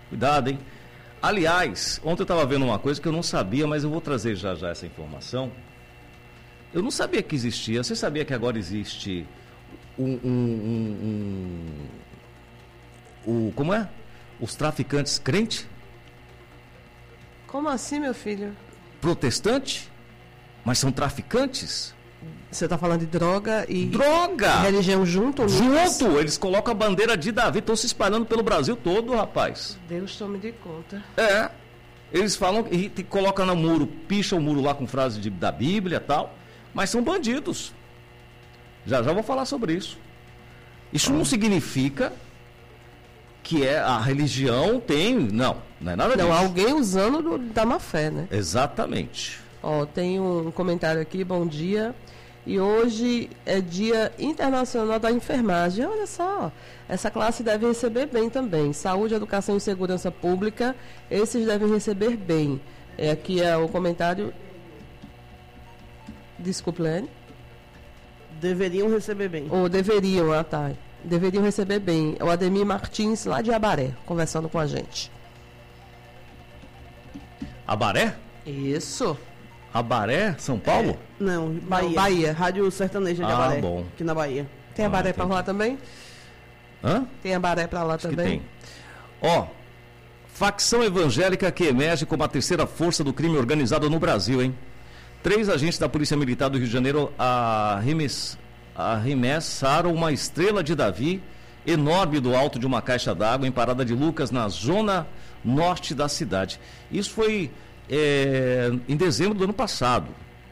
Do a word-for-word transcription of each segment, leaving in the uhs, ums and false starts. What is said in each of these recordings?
Cuidado, hein? Aliás, ontem eu estava vendo uma coisa que eu não sabia, mas eu vou trazer já já essa informação. Eu não sabia que existia. Você sabia que agora existe um... um, um, um o, como é? Os traficantes crente? Como assim, meu filho? Protestante? Mas são traficantes? Você está falando de droga e... Droga! E religião junto? Junto! Eles colocam a bandeira de Davi, estão se espalhando pelo Brasil todo, rapaz. Deus tome de conta. É. Eles falam e te colocam no muro, picha o muro lá com frase de, da Bíblia e tal, mas são bandidos. Já já vou falar sobre isso. Isso ah. não significa que é a religião tem... Não, não é nada disso. Não, alguém usando do, da má fé, né? Exatamente. Ó, tem um comentário aqui, bom dia. E hoje é Dia Internacional da Enfermagem. Olha só, essa classe deve receber bem também. Saúde, educação e segurança pública, esses devem receber bem. É, aqui é o comentário. Desculpe, Lene. Deveriam receber bem. Ou deveriam, ah tá. Deveriam receber bem. É o Ademir Martins, lá de Abaré, conversando com a gente. Abaré? Isso. Abaré, São Paulo? É, não, Bahia. Não, Bahia. Rádio Sertaneja de ah, Abaré. Bom. Aqui na Bahia. Tem Abaré ah, pra lá também? Hã? Tem Abaré pra lá Acho também? Que tem. Ó, facção evangélica que emerge como a terceira força do crime organizado no Brasil, hein? Três agentes da Polícia Militar do Rio de Janeiro arremes, arremessaram uma estrela de Davi enorme do alto de uma caixa d'água em Parada de Lucas, na zona norte da cidade. Isso foi é, em dezembro do ano passado.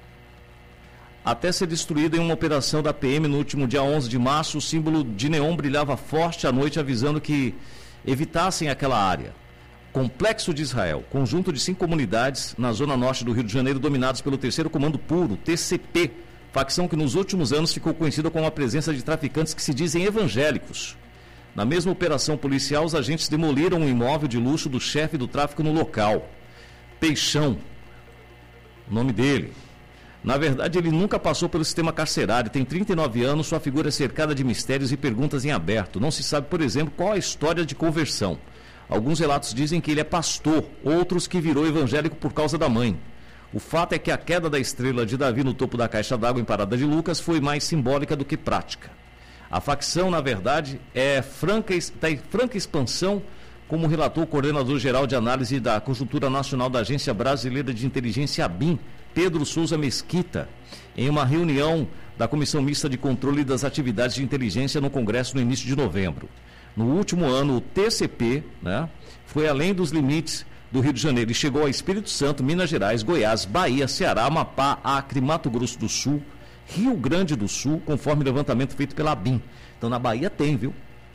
Até ser destruído em uma operação da P M no último dia onze de março, o símbolo de neon brilhava forte à noite, avisando que evitassem aquela área. Complexo de Israel, conjunto de cinco comunidades na zona norte do Rio de Janeiro, dominados pelo terceiro Comando Puro, T C P, facção que nos últimos anos ficou conhecida com a presença de traficantes que se dizem evangélicos. Na mesma operação policial, os agentes demoliram um imóvel de luxo do chefe do tráfico no local, Peixão, o nome dele. Na verdade, ele nunca passou pelo sistema carcerário, tem trinta e nove anos, sua figura é cercada de mistérios e perguntas em aberto. Não se sabe, por exemplo, qual a história de conversão. Alguns relatos dizem que ele é pastor, outros que virou evangélico por causa da mãe. O fato é que a queda da estrela de Davi no topo da caixa d'água em Parada de Lucas foi mais simbólica do que prática. A facção, na verdade, é franca, está em franca expansão, como relatou o coordenador-geral de análise da conjuntura nacional da Agência Brasileira de Inteligência, A B I M, Pedro Souza Mesquita, em uma reunião da Comissão Mista de Controle das Atividades de Inteligência no Congresso no início de novembro. No último ano, o T C P, né, foi além dos limites do Rio de Janeiro e chegou a Espírito Santo, Minas Gerais, Goiás, Bahia, Ceará, Amapá, Acre, Mato Grosso do Sul, Rio Grande do Sul, conforme levantamento feito pela A B I M. Então, na Bahia tem, viu?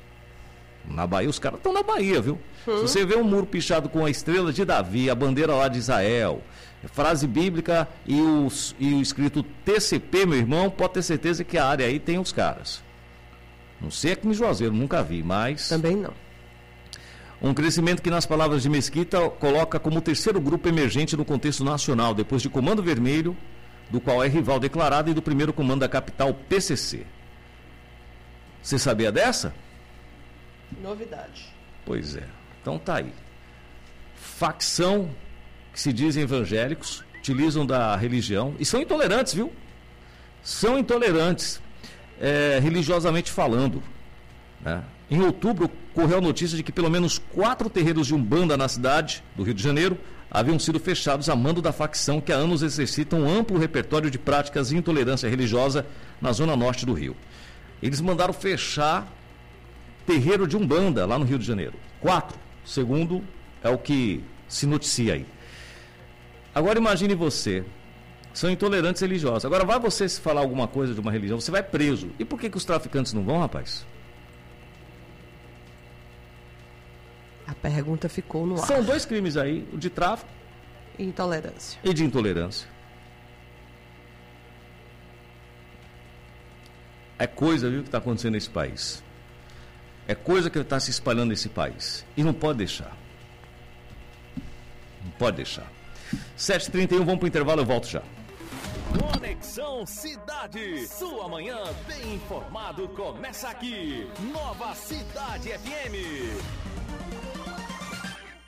Na Bahia, os caras estão na Bahia, viu? Hum. Se você vê um muro pichado com a estrela de Davi, a bandeira lá de Israel, frase bíblica e o, e o escrito T C P, meu irmão, pode ter certeza que a área aí tem os caras. Não sei aqui em Juazeiro, nunca vi, mas... Também não. Um crescimento que, nas palavras de Mesquita, coloca como o terceiro grupo emergente no contexto nacional, depois de Comando Vermelho, do qual é rival declarado, e do primeiro comando da capital, P C C. Você sabia dessa? Novidade. Pois é. Então tá aí. Facção que se dizem evangélicos, utilizam da religião e são intolerantes, viu? São intolerantes, é, religiosamente falando, né? Em outubro, correu a notícia de que pelo menos quatro terreiros de Umbanda na cidade do Rio de Janeiro haviam sido fechados a mando da facção que há anos exercita um amplo repertório de práticas de intolerância religiosa na zona norte do Rio. Eles mandaram fechar terreiro de Umbanda lá no Rio de Janeiro. Quatro, segundo é o que se noticia aí. Agora imagine você, são intolerantes religiosos. Agora vai você se falar alguma coisa de uma religião, você vai preso. E por que que os traficantes não vão, rapaz? A pergunta ficou no ar. São dois crimes aí, o de tráfico e intolerância. E de intolerância. É coisa, viu, que está acontecendo nesse país. É coisa que está se espalhando nesse país. E não pode deixar. Não pode deixar. sete e trinta e um, vamos para o intervalo, eu volto já. Conexão Cidade. Sua manhã bem informado começa aqui. Nova Cidade F M.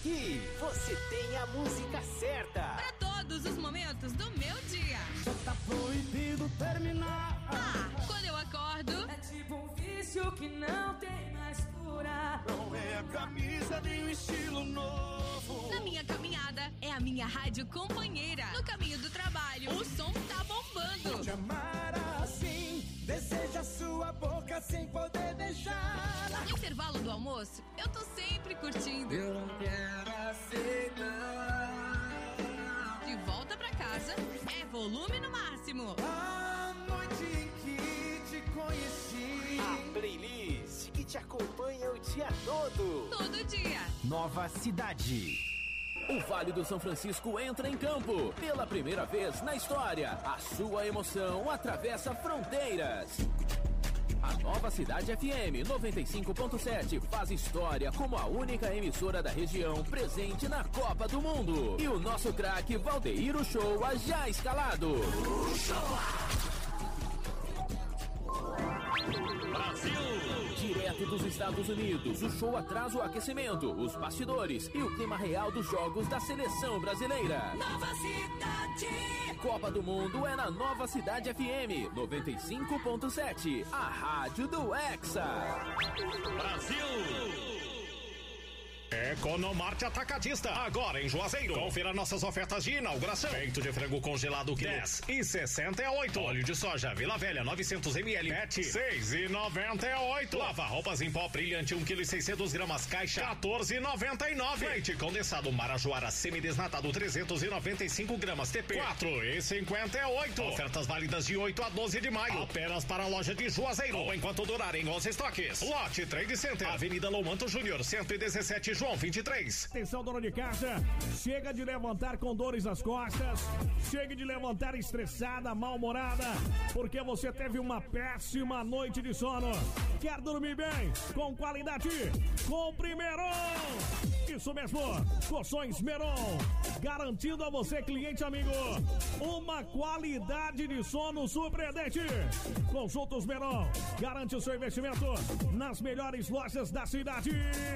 Aqui você tem a música certa. Para todos os momentos do meu dia. Já tá proibido terminar. Ah, quando eu acordo. É tipo um vício que não tem mais cura. Não é a camisa nem o estilo novo. Na minha caminhada, é a minha rádio companheira. No caminho do trabalho, o som tá bombando. Te amar assim, deseja sua boca sem poder beijar. No intervalo do almoço, eu tô sempre curtindo. Eu não quero aceitar. De volta pra casa, é volume no máximo. A noite em que te conheci. A playlist que te acompanha o dia todo. Todo dia. Nova Cidade. O Vale do São Francisco entra em campo. Pela primeira vez na história, a sua emoção atravessa fronteiras. A Nova Cidade F M noventa e cinco ponto sete faz história como a única emissora da região presente na Copa do Mundo. E o nosso craque Valdeir Uchoa já escalado. Brasil! Direto dos Estados Unidos, o show atrasa o aquecimento, os bastidores e o clima real dos jogos da seleção brasileira. Nova Cidade. Copa do Mundo é na Nova Cidade F M noventa e cinco ponto sete, a rádio do Hexa. Brasil! Economarte Atacadista, agora em Juazeiro. Confira nossas ofertas de inauguração. Peito de frango congelado quilo dez e sessenta e oito. Óleo de soja Vila Velha novecentos mililitros seis e noventa e oito. Lava roupas em pó brilhante um quilo e seiscentos gramas caixa quatorze e noventa e nove. Leite condensado Marajoara semidesnatado trezentos e noventa e cinco gramas T P quatro e cinquenta e oito. Ofertas válidas de oito a doze de maio. Apenas para a loja de Juazeiro ou enquanto durarem os estoques. Lote Trade Center, Avenida Lomanto Júnior cento e dezessete João vinte e três. Atenção, dona de casa, chega de levantar com dores nas costas, chega de levantar estressada, mal-humorada, porque você teve uma péssima noite de sono. Quer dormir bem, com qualidade? Compre Meron! Isso mesmo, Colchões Meron, garantindo a você, cliente amigo, uma qualidade de sono surpreendente. Consultos Meron, garante o seu investimento nas melhores lojas da cidade.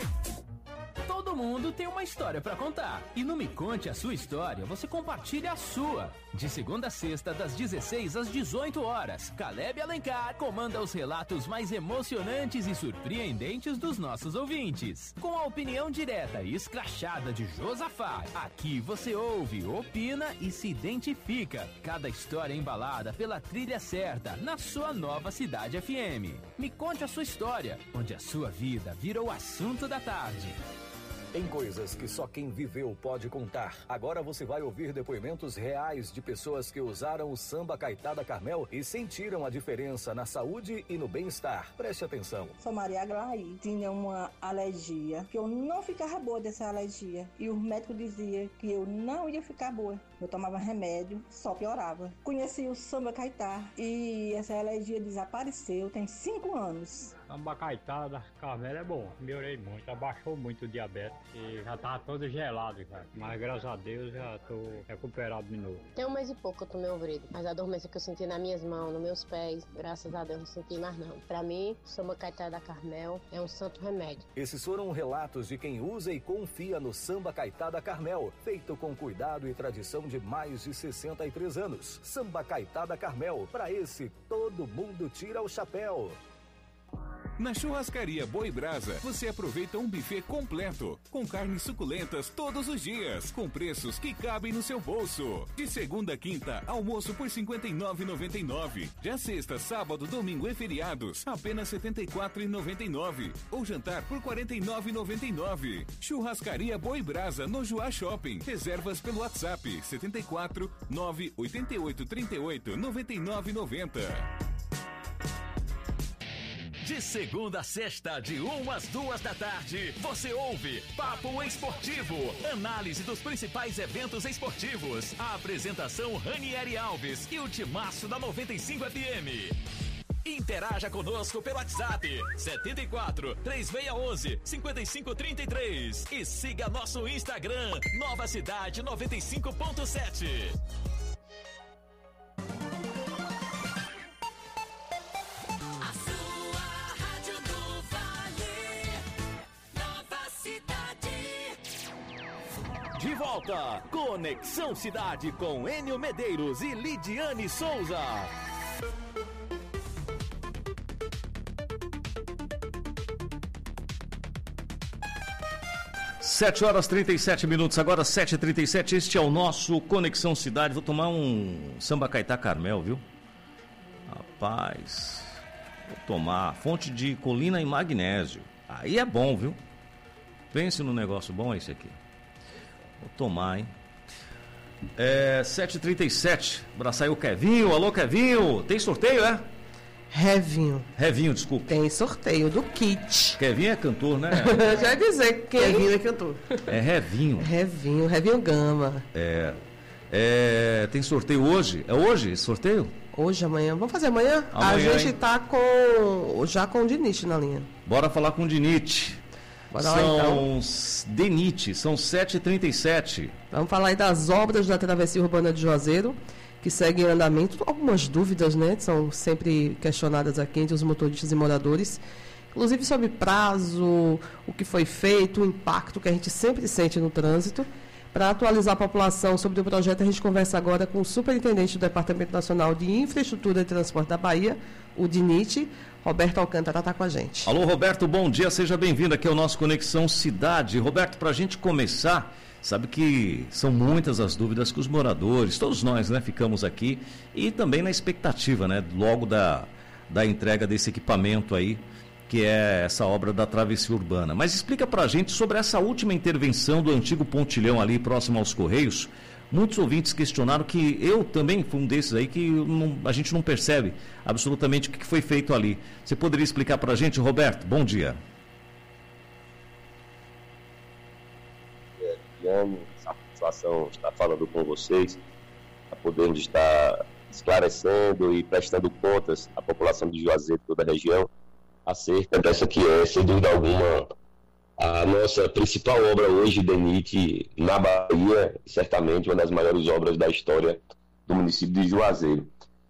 Todo mundo tem uma história pra contar. E no Me Conte a Sua História, você compartilha a sua. De segunda a sexta, das dezesseis às dezoito horas, Caleb Alencar comanda os relatos mais emocionantes e surpreendentes dos nossos ouvintes. Com a opinião direta e escrachada de Josafá, aqui você ouve, opina e se identifica. Cada história embalada pela trilha certa, na sua Nova Cidade F M. Me Conte a Sua História, onde a sua vida vira o assunto da tarde. Tem coisas que só quem viveu pode contar. Agora você vai ouvir depoimentos reais de pessoas que usaram o samba Caetá da Carmel e sentiram a diferença na saúde e no bem-estar. Preste atenção. Sou Maria Aglaí, tinha uma alergia, que eu não ficava boa dessa alergia. E o médico dizia que eu não ia ficar boa. Eu tomava remédio, só piorava. Conheci o samba Caetá e essa alergia desapareceu, tem cinco anos. Samba Caetá da Carmel é bom, melhorei muito, abaixou muito o diabetes. E já tava todo gelado, cara. Mas graças a Deus já tô recuperado de novo. Tem um mês e pouco que eu tomei o Vrido, mas a dormência que eu senti nas minhas mãos, nos meus pés, graças a Deus não senti mais não. Pra mim, o samba Caetá da Carmel é um santo remédio. Esses foram relatos de quem usa e confia no samba Caetá da Carmel, feito com cuidado e tradição de mais de sessenta e três anos. Samba Caetá da Carmel, pra esse todo mundo tira o chapéu. Na Churrascaria Boi Brasa, você aproveita um buffet completo, com carnes suculentas todos os dias, com preços que cabem no seu bolso. De segunda a quinta, almoço por cinquenta e nove reais e noventa e nove centavos. Já sexta, sábado, domingo e feriados, apenas setenta e quatro reais e noventa e nove centavos. Ou jantar por quarenta e nove reais e noventa e nove centavos. Churrascaria Boi Brasa, no Joá Shopping. Reservas pelo WhatsApp, setenta e quatro, nove oito oito, trinta e oito, noventa e nove noventa. De segunda a sexta, de uma às duas da tarde, você ouve Papo Esportivo, análise dos principais eventos esportivos. A apresentação Ranieri Alves e o timaço da noventa e cinco F M. Interaja conosco pelo WhatsApp setenta e quatro, três seis um um, cinco cinco três três e siga nosso Instagram Nova Cidade noventa e cinco ponto sete. De volta, Conexão Cidade com Enio Medeiros e Lidiane Souza. sete horas e trinta e sete minutos, agora sete e trinta e sete, este é o nosso Conexão Cidade. Vou tomar um Samba Caetá Carmel, viu? Rapaz, vou tomar fonte de colina e magnésio. Aí é bom, viu? Pense no negócio bom esse aqui. Vou tomar, hein? É, sete e trinta e sete, abraçar aí o Kevinho. Alô, Kevinho, tem sorteio, é? Revinho. Revinho, desculpa. Tem sorteio do kit. Kevinho é cantor, né? Já ia dizer que Revinho é cantor. É Revinho. Revinho, Revinho Gama. É, é, tem sorteio hoje? É hoje esse sorteio? Hoje, amanhã. Vamos fazer amanhã? Amanhã, a gente hein? tá com já com o Dinite na linha. Bora falar com o Dinite. Bora lá, são então. Denite, são sete e trinta e sete. Vamos falar aí das obras da travessia urbana de Juazeiro, que segue em andamento. Algumas dúvidas, né? São sempre questionadas aqui entre os motoristas e moradores. Inclusive sobre prazo, o que foi feito, o impacto que a gente sempre sente no trânsito. Para atualizar a população sobre o projeto, a gente conversa agora com o superintendente do Departamento Nacional de Infraestrutura e Transporte da Bahia, o DINIT, Roberto Alcântara, está com a gente. Alô, Roberto, bom dia, seja bem-vindo aqui ao nosso Conexão Cidade. Roberto, para a gente começar, sabe que são muitas as dúvidas que os moradores, todos nós, né, ficamos aqui, e também na expectativa, né, logo da, da entrega desse equipamento aí, que é essa obra da travessia urbana. Mas explica para a gente sobre essa última intervenção do antigo pontilhão ali próximo aos Correios. Muitos ouvintes questionaram, que eu também fui um desses aí, que não, a gente não percebe absolutamente o que foi feito ali. Você poderia explicar para a gente, Roberto? Bom dia. É, Diane, satisfação estar falando com vocês, para podermos estar esclarecendo e prestando contas à população de Juazeiro e toda a região acerca dessa que é, sem dúvida alguma, a nossa principal obra hoje, DENIT, na Bahia, certamente uma das maiores obras da história do município de Juazeiro.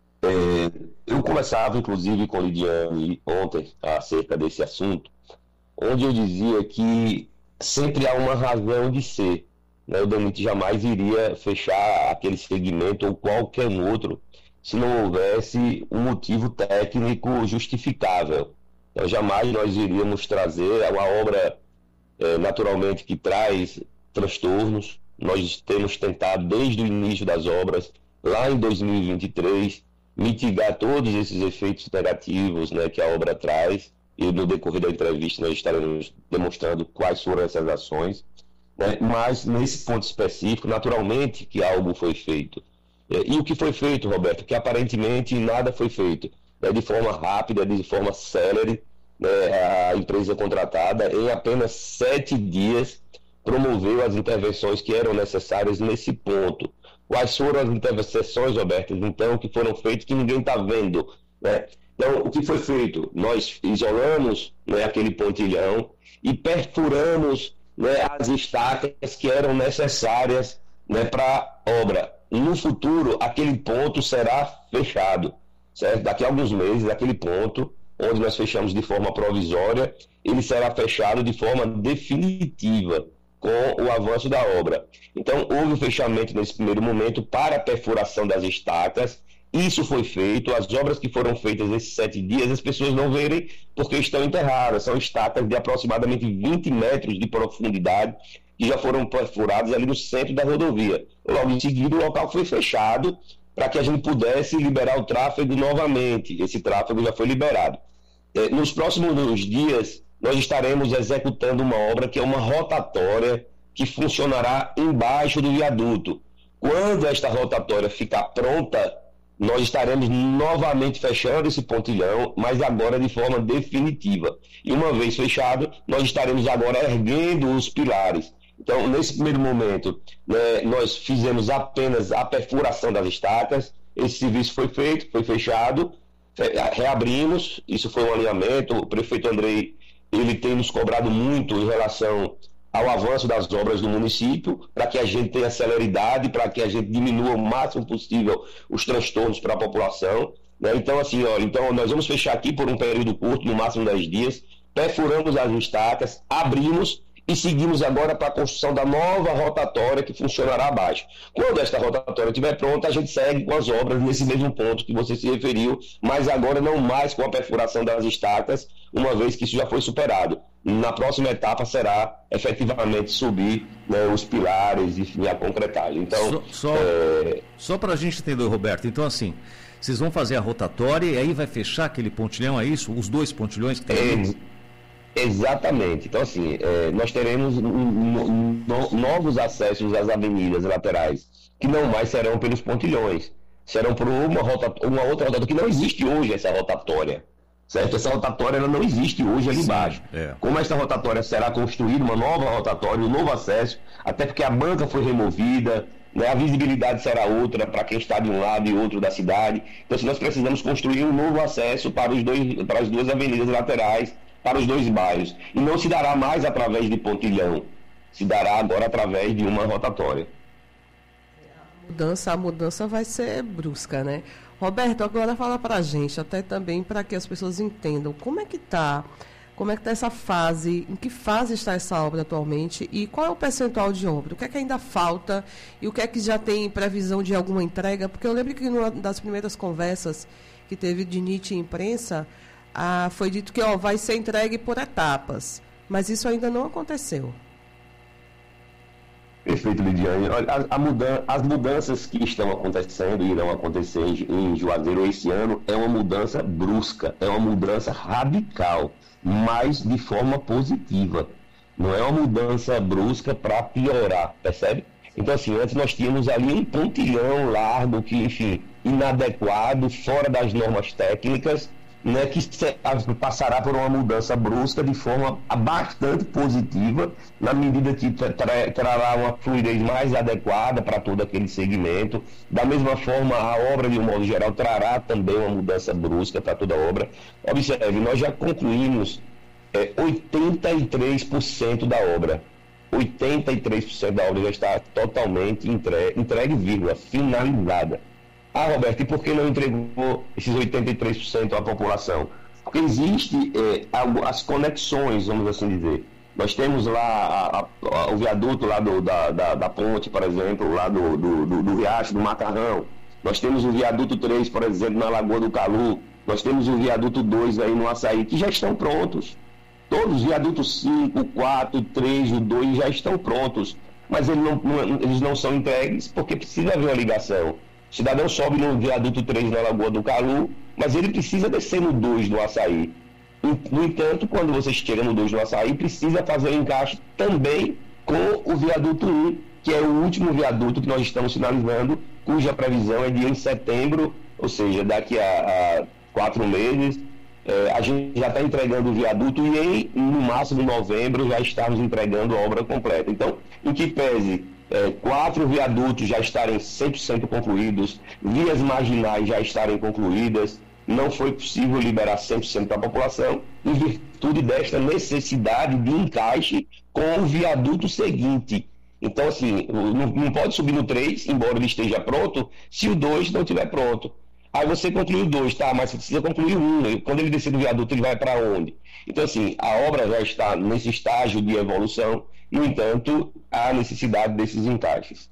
É, eu conversava, inclusive, com Lidiane ontem acerca desse assunto, onde eu dizia que sempre há uma razão de ser, né? O DENIT jamais iria fechar aquele segmento ou qualquer outro se não houvesse um motivo técnico justificável. Então, jamais nós iríamos trazer uma obra, é, naturalmente, que traz transtornos. Nós temos tentado, desde o início das obras, lá em dois mil e vinte e três, mitigar todos esses efeitos negativos, né, que a obra traz, e no decorrer da entrevista nós estaremos demonstrando quais foram essas ações, né? Mas, nesse ponto específico, naturalmente que algo foi feito. E o que foi feito, Roberto? Que aparentemente nada foi feito. Né, de forma rápida, de forma célere, né, a empresa contratada, em apenas sete dias, promoveu as intervenções que eram necessárias nesse ponto. Quais foram as intervenções, Roberto, então, que foram feitas que ninguém está vendo? Né? Então, o que foi feito? Nós isolamos, né, aquele pontilhão e perfuramos, né, as estacas que eram necessárias, né, para a obra. No futuro, aquele ponto será fechado. Certo? Daqui a alguns meses, aquele ponto onde nós fechamos de forma provisória, ele será fechado de forma definitiva com o avanço da obra. Então, houve o fechamento nesse primeiro momento para a perfuração das estacas. Isso foi feito. As obras que foram feitas nesses sete dias, as pessoas não verem porque estão enterradas. São estacas de aproximadamente vinte metros de profundidade que já foram perfuradas ali no centro da rodovia. Logo em seguida, o local foi fechado para que a gente pudesse liberar o tráfego novamente. Esse tráfego já foi liberado. Eh, nos próximos dias, nós estaremos executando uma obra que é uma rotatória que funcionará embaixo do viaduto. Quando esta rotatória ficar pronta, nós estaremos novamente fechando esse pontilhão, mas agora de forma definitiva. E uma vez fechado, nós estaremos agora erguendo os pilares. Então, nesse primeiro momento, né, nós fizemos apenas a perfuração das estacas. Esse serviço foi feito, foi fechado, reabrimos, isso foi um alinhamento. O prefeito Andrei, ele tem nos cobrado muito em relação ao avanço das obras do município, para que a gente tenha celeridade, para que a gente diminua o máximo possível os transtornos para a população. Né? Então, assim, olha, então nós vamos fechar aqui por um período curto, no máximo dez dias, perfuramos as estacas, abrimos e seguimos agora para a construção da nova rotatória que funcionará abaixo. Quando esta rotatória estiver pronta, a gente segue com as obras nesse mesmo ponto que você se referiu, mas agora não mais com a perfuração das estacas, uma vez que isso já foi superado. Na próxima etapa será efetivamente subir, né, os pilares e enfim, a concretagem. Então, só só, é... só para a gente entender, Roberto, então assim, vocês vão fazer a rotatória e aí vai fechar aquele pontilhão, é isso? Os dois pontilhões que tem ali? Exatamente. Então, assim, é, nós teremos no, no, novos acessos às avenidas laterais, que não mais serão pelos pontilhões, serão por uma, rota, uma outra rotatória, que não existe hoje essa rotatória, certo? Essa rotatória ela não existe hoje ali Sim, embaixo. É. Como essa rotatória será construída, uma nova rotatória, um novo acesso, até porque a banca foi removida, né, a visibilidade será outra para quem está de um lado e outro da cidade. Então, assim, nós precisamos construir um novo acesso para, os dois, para as duas avenidas laterais, para os dois bairros. E não se dará mais através de pontilhão, se dará agora através de uma rotatória. A mudança, a mudança vai ser brusca, né? Roberto, agora fala para a gente, até também para que as pessoas entendam, como é que está, como é que está essa fase, em que fase está essa obra atualmente e qual é o percentual de obra, o que é que ainda falta e o que é que já tem previsão de alguma entrega, porque eu lembro que numa das primeiras conversas que teve de N I T e imprensa, Ah, foi dito que ó, vai ser entregue por etapas, mas isso ainda não aconteceu. Perfeito, Lidiane. Olha, a, a mudan- as mudanças que estão acontecendo e irão acontecer em, em Juazeiro esse ano é uma mudança brusca, é uma mudança radical, mas de forma positiva. Não é uma mudança brusca para piorar, percebe? Então, assim, antes nós tínhamos ali um pontilhão largo, que, enfim, inadequado, fora das normas técnicas, né, que passará por uma mudança brusca de forma bastante positiva, na medida que tra- trará uma fluidez mais adequada para todo aquele segmento. Da mesma forma, a obra, de um modo geral, trará também uma mudança brusca para toda a obra. Observe, nós já concluímos é, oitenta e três por cento da obra. oitenta e três por cento da obra já está totalmente entregue, entregue vírgula, finalizada. Ah, Roberto, e por que não entregou esses oitenta e três por cento à população? Porque existe é, as conexões, vamos assim dizer. Nós temos lá a, a, o viaduto lá do, da, da, da ponte, por exemplo, lá do, do, do, do Riacho, do Macarrão. Nós temos o viaduto três, por exemplo, na Lagoa do Calu. Nós temos o viaduto dois aí no Açaí, que já estão prontos. Todos os viadutos cinco, quatro, três, o dois já estão prontos. Mas eles não, não, eles não são entregues porque precisa haver uma ligação. O cidadão sobe no viaduto três na Lagoa do Calu, mas ele precisa descer no dois do Açaí. No entanto, quando você chega no dois do Açaí, precisa fazer o encaixe também com o viaduto um, que é o último viaduto que nós estamos finalizando, cuja previsão é de em setembro, ou seja, daqui a, a quatro meses, eh, a gente já está entregando o viaduto e em, no máximo, novembro, já estamos entregando a obra completa. Então, em que pese É, quatro viadutos já estarem cem por cento concluídos, vias marginais já estarem concluídas, não foi possível liberar cem por cento para a população, em virtude desta necessidade de encaixe com o viaduto seguinte. Então, assim, não, não pode subir no três, embora ele esteja pronto, se o dois não estiver pronto. Aí você conclui o dois, tá, mas você precisa concluir o um. Quando ele descer do viaduto, ele vai para onde? Então, assim, a obra já está nesse estágio de evolução. No entanto, há necessidade desses encaixes.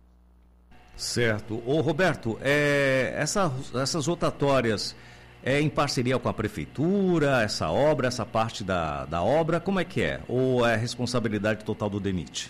Certo. Ô Roberto, é, essa, essas rotatórias é em parceria com a prefeitura, essa obra, essa parte da, da obra, como é que é? Ou é responsabilidade total do D E N I T?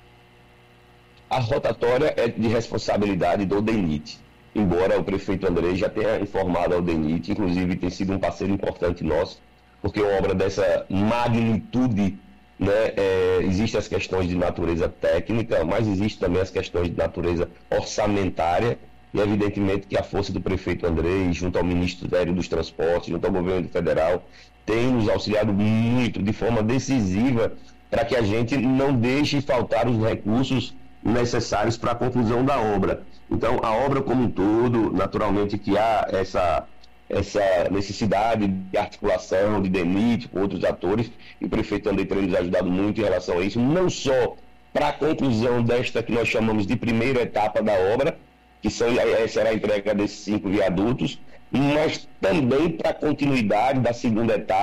A rotatória é de responsabilidade do D E N I T, embora o prefeito André já tenha informado ao D E N I T, inclusive tem sido um parceiro importante nosso, porque uma obra dessa magnitude, né, é, existem as questões de natureza técnica, mas existem também as questões de natureza orçamentária, e evidentemente que a força do prefeito André, junto ao Ministério dos Transportes, junto ao governo federal, tem nos auxiliado muito, de forma decisiva, para que a gente não deixe faltar os recursos necessários para a conclusão da obra. Então, a obra como um todo, naturalmente que há essa... essa necessidade de articulação, de D E N I T com outros atores, e o prefeito André tem nos ajudado muito em relação a isso, não só para a conclusão desta que nós chamamos de primeira etapa da obra, que são, será a entrega desses cinco viadutos, mas também para a continuidade da segunda etapa,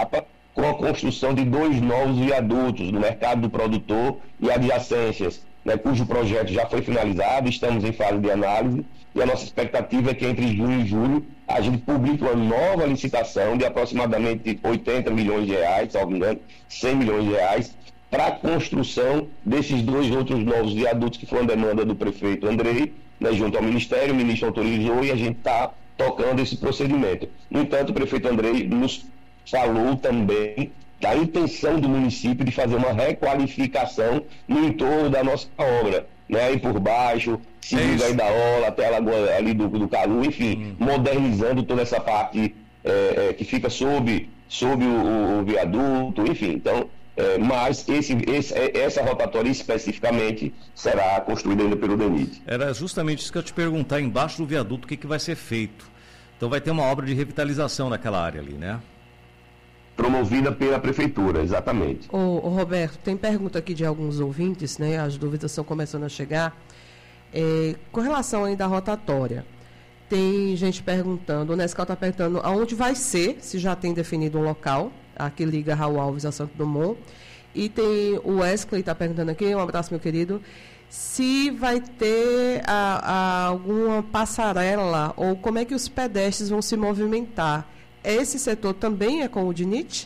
com a construção de dois novos viadutos no mercado do produtor e adjacências, né, cujo projeto já foi finalizado, estamos em fase de análise, e a nossa expectativa é que entre junho e julho a gente publique uma nova licitação de aproximadamente oitenta milhões de reais, salvo engano, cem milhões de reais, para a construção desses dois outros novos viadutos, que foi uma demanda do prefeito Andrei, né, junto ao Ministério, o ministro autorizou e a gente está tocando esse procedimento. No entanto, o prefeito Andrei nos falou também da intenção do município de fazer uma requalificação no entorno da nossa obra, né, aí por baixo, seguindo é aí da Ola até a lagoa ali do, do Calu, enfim, hum. modernizando toda essa parte é, é, que fica sob, sob o, o, o viaduto, enfim, então, é, mas esse, esse, essa rotatória especificamente será construída ainda pelo DENIT. Era justamente isso que eu te perguntar, embaixo do viaduto, o que, que vai ser feito? Então vai ter uma obra de revitalização naquela área ali, né? Promovida pela prefeitura, exatamente. Ô, ô Roberto, tem pergunta aqui de alguns ouvintes, né? As dúvidas estão começando a chegar. É, com relação ainda à rotatória, tem gente perguntando, o Nescau está perguntando aonde vai ser, se já tem definido um local, aqui liga Raul Alves a Santo Dumont. E tem o Wesley está perguntando aqui, um abraço, meu querido, se vai ter a, a, alguma passarela ou como é que os pedestres vão se movimentar. Esse setor também é com o DENIT?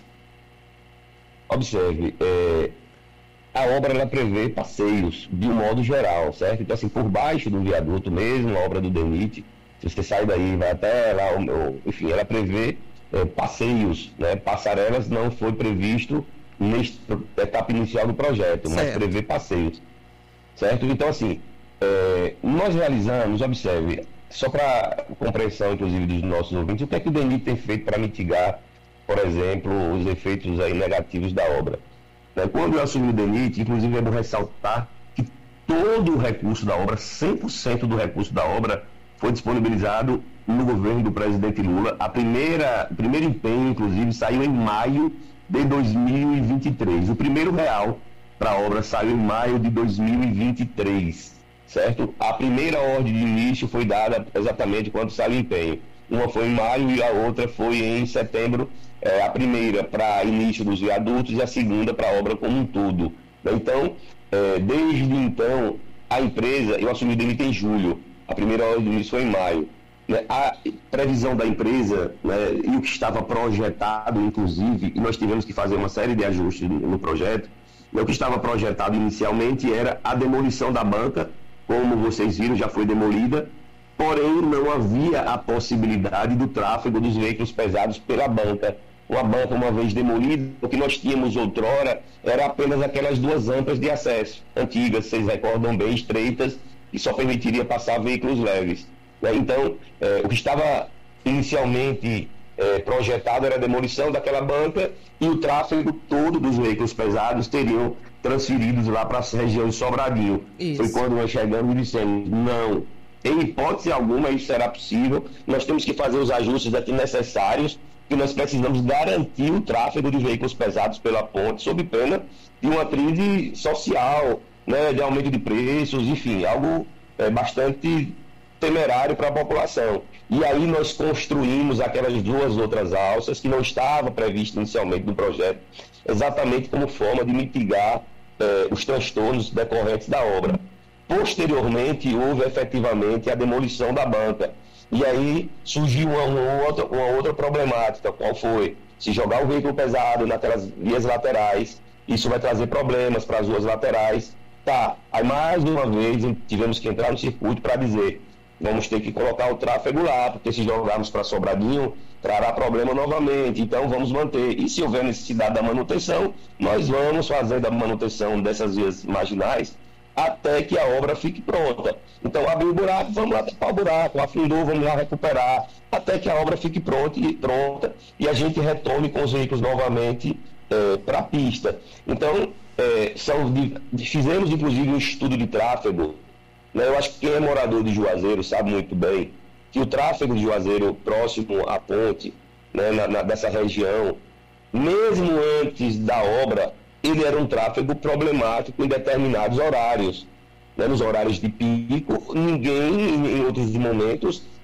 Observe, é, a obra ela prevê passeios de um modo geral, certo? Então, assim, por baixo do viaduto mesmo, a obra do DENIT, se você sai daí, vai até lá, enfim, ela prevê é, passeios, né? Passarelas não foi previsto nesta etapa inicial do projeto, certo, mas prevê passeios, certo? Então, assim, é, nós realizamos, observe, só para compreensão, inclusive, dos nossos ouvintes, o que é que o DENIT tem feito para mitigar, por exemplo, os efeitos aí negativos da obra? Né? Quando eu assumi o DENIT, inclusive, eu vou ressaltar que todo o recurso da obra, cem por cento do recurso da obra, foi disponibilizado no governo do presidente Lula. A primeira, o primeiro empenho, inclusive, saiu em maio de dois mil e vinte e três. O primeiro real para a obra saiu em maio de dois mil e vinte e três. Certo? A primeira ordem de início foi dada exatamente quando saiu o empenho. Uma foi em maio e a outra foi em setembro. É, a primeira para início dos viadutos e a segunda para a obra como um todo. Então, é, desde então, a empresa, eu assumi o DENIT em julho, a primeira ordem de início foi em maio. Né? A previsão da empresa, né, e o que estava projetado, inclusive, e nós tivemos que fazer uma série de ajustes no, no projeto, né, o que estava projetado inicialmente era a demolição da banca. Como vocês viram, já foi demolida, porém não havia a possibilidade do tráfego dos veículos pesados pela banca. Uma banca, uma vez demolida, o que nós tínhamos outrora era apenas aquelas duas rampas de acesso, antigas, vocês recordam bem, estreitas, e só permitiria passar veículos leves. Né? Então, eh, o que estava inicialmente eh, projetado era a demolição daquela banca e o tráfego todo dos veículos pesados teriam transferidos lá para a região de Sobradinho. Isso. Foi quando nós chegamos e dissemos, não, em hipótese alguma isso será possível, nós temos que fazer os ajustes aqui necessários, que nós precisamos garantir o tráfego de veículos pesados pela ponte, sob pena de uma crise social, né, de aumento de preços, enfim, algo é, bastante temerário para a população. E aí nós construímos aquelas duas outras alças que não estava previsto inicialmente no projeto, exatamente como forma de mitigar eh, os transtornos decorrentes da obra. Posteriormente, houve efetivamente a demolição da banca. E aí surgiu uma, uma, outra, uma outra problemática, qual foi? Se jogar o veículo pesado naquelas vias laterais, isso vai trazer problemas para as ruas laterais. Tá, aí mais uma vez tivemos que entrar no circuito para dizer, vamos ter que colocar o tráfego lá, porque se jogarmos para Sobradinho, trará problema novamente, então vamos manter. E se houver necessidade da manutenção, nós vamos fazendo a manutenção dessas vias marginais até que a obra fique pronta. Então, abriu o buraco, vamos lá tapar o buraco, afundou, vamos lá recuperar, até que a obra fique pronta e, pronta, e a gente retome com os veículos novamente é, para a pista. Então, é, são, fizemos inclusive um estudo de tráfego. Eu acho que quem é morador de Juazeiro sabe muito bem que o tráfego de Juazeiro próximo à ponte, né, na, na, dessa região, mesmo antes da obra, ele era um tráfego problemático em determinados horários. Né, nos horários de pico, ninguém, em outros momentos,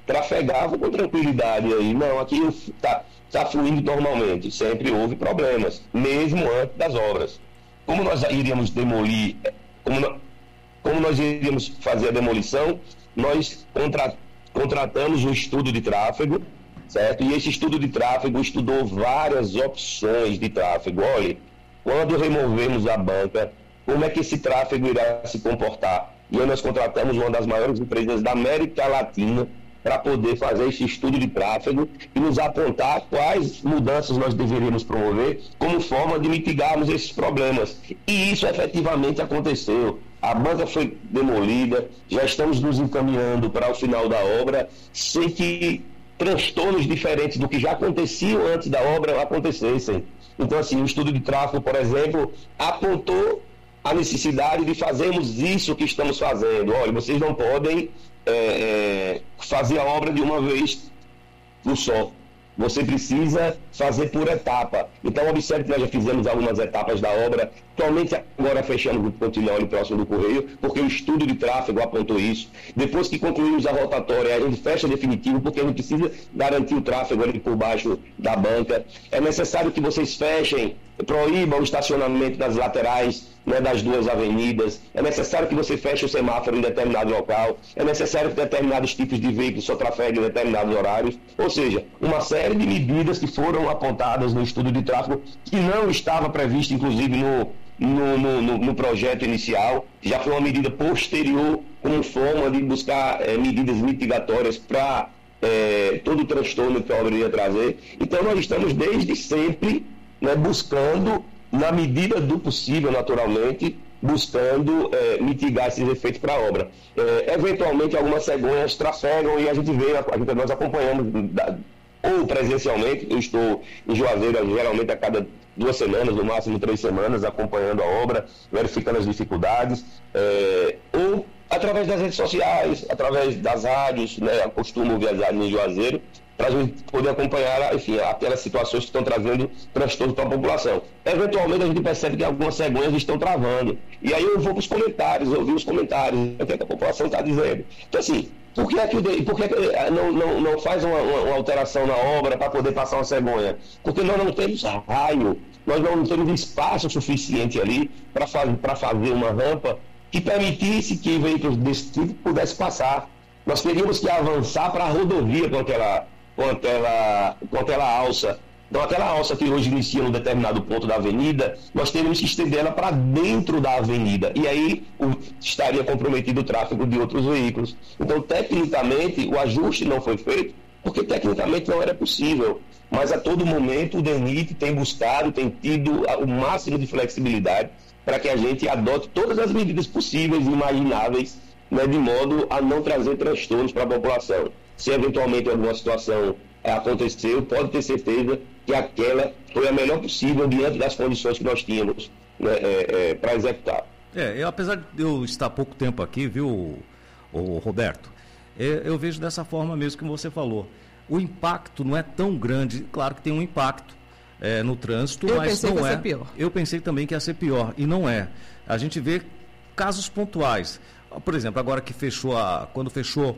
trafegava com tranquilidade aí. Não, aqui está tá fluindo normalmente. Sempre houve problemas, mesmo antes das obras. Como nós iríamos demolir, como, no, como nós iríamos fazer a demolição, nós contra, contratamos um estudo de tráfego, certo? E esse estudo de tráfego estudou várias opções de tráfego. Olha, quando removemos a banca, como é que esse tráfego irá se comportar? E aí nós contratamos uma das maiores empresas da América Latina para poder fazer esse estudo de tráfego e nos apontar quais mudanças nós deveríamos promover como forma de mitigarmos esses problemas. E isso efetivamente aconteceu. A banca foi demolida, já estamos nos encaminhando para o final da obra, sem que transtornos diferentes do que já aconteciam antes da obra acontecessem. Então, assim, o estudo de tráfego, por exemplo, apontou a necessidade de fazermos isso que estamos fazendo. Olha, vocês não podem é, é, fazer a obra de uma vez por só. Você precisa fazer por etapa. Então, observe que nós já fizemos algumas etapas da obra. Atualmente, agora fechamos o pontilhão ali próximo do Correio, porque o estudo de tráfego apontou isso. Depois que concluímos a rotatória, a gente fecha definitivo, porque a gente precisa garantir o tráfego ali por baixo da banca. É necessário que vocês fechem, proíbam o estacionamento nas laterais, né, das duas avenidas. É necessário que você feche o semáforo em determinado local. É necessário que determinados tipos de veículos só trafeguem em determinados horários. Ou seja, uma série de medidas que foram apontadas no estudo de tráfego, que não estava prevista, inclusive, no, no, no, no, no projeto inicial. Já foi uma medida posterior, como forma de buscar é, medidas mitigatórias para é, todo o transtorno que a obra iria trazer. Então, nós estamos desde sempre, né, buscando, na medida do possível, naturalmente, buscando é, mitigar esses efeitos para a obra. É, eventualmente, algumas cegonhas trafegam e a gente vê, a gente, nós acompanhamos, da, ou presencialmente, eu estou em Juazeiro geralmente a cada duas semanas, no máximo três semanas, acompanhando a obra, verificando as dificuldades, é, ou através das redes sociais, através das rádios, né, eu costumo viajar em Juazeiro, para a gente poder acompanhar, enfim, aquelas situações que estão trazendo transtorno para a população. Eventualmente a gente percebe que algumas cegonhas estão travando. E aí eu vou para os comentários, ouvir os comentários, o que, é que a população está dizendo. Então, assim, por que é que, por que, é que não, não, não faz uma, uma, uma alteração na obra para poder passar uma cegonha? Porque nós não temos raio, nós não temos espaço suficiente ali para faz, fazer uma rampa que permitisse que veículos desse tipo pudessem passar. Nós teríamos que avançar para a rodovia com aquela... com aquela, com aquela alça. Então, aquela alça que hoje inicia num determinado ponto da avenida, nós teríamos que estender ela para dentro da avenida. E aí o, estaria comprometido o tráfego de outros veículos. Então, tecnicamente, o ajuste não foi feito, porque tecnicamente não era possível. Mas, a todo momento, o DENIT tem buscado, tem tido o máximo de flexibilidade para que a gente adote todas as medidas possíveis e imagináveis, né, de modo a não trazer transtornos para a população. Se eventualmente alguma situação é, aconteceu, pode ter certeza que aquela foi a melhor possível diante das condições que nós tínhamos, né, é, é, para executar. É, eu, apesar de eu estar há pouco tempo aqui, viu, o, o Roberto, é, eu vejo dessa forma mesmo que você falou. O impacto não é tão grande, claro que tem um impacto é, no trânsito, eu mas pensei não que ia é. ser pior. Eu pensei também que ia ser pior, e não é. A gente vê casos pontuais. Por exemplo, agora que fechou a. Quando fechou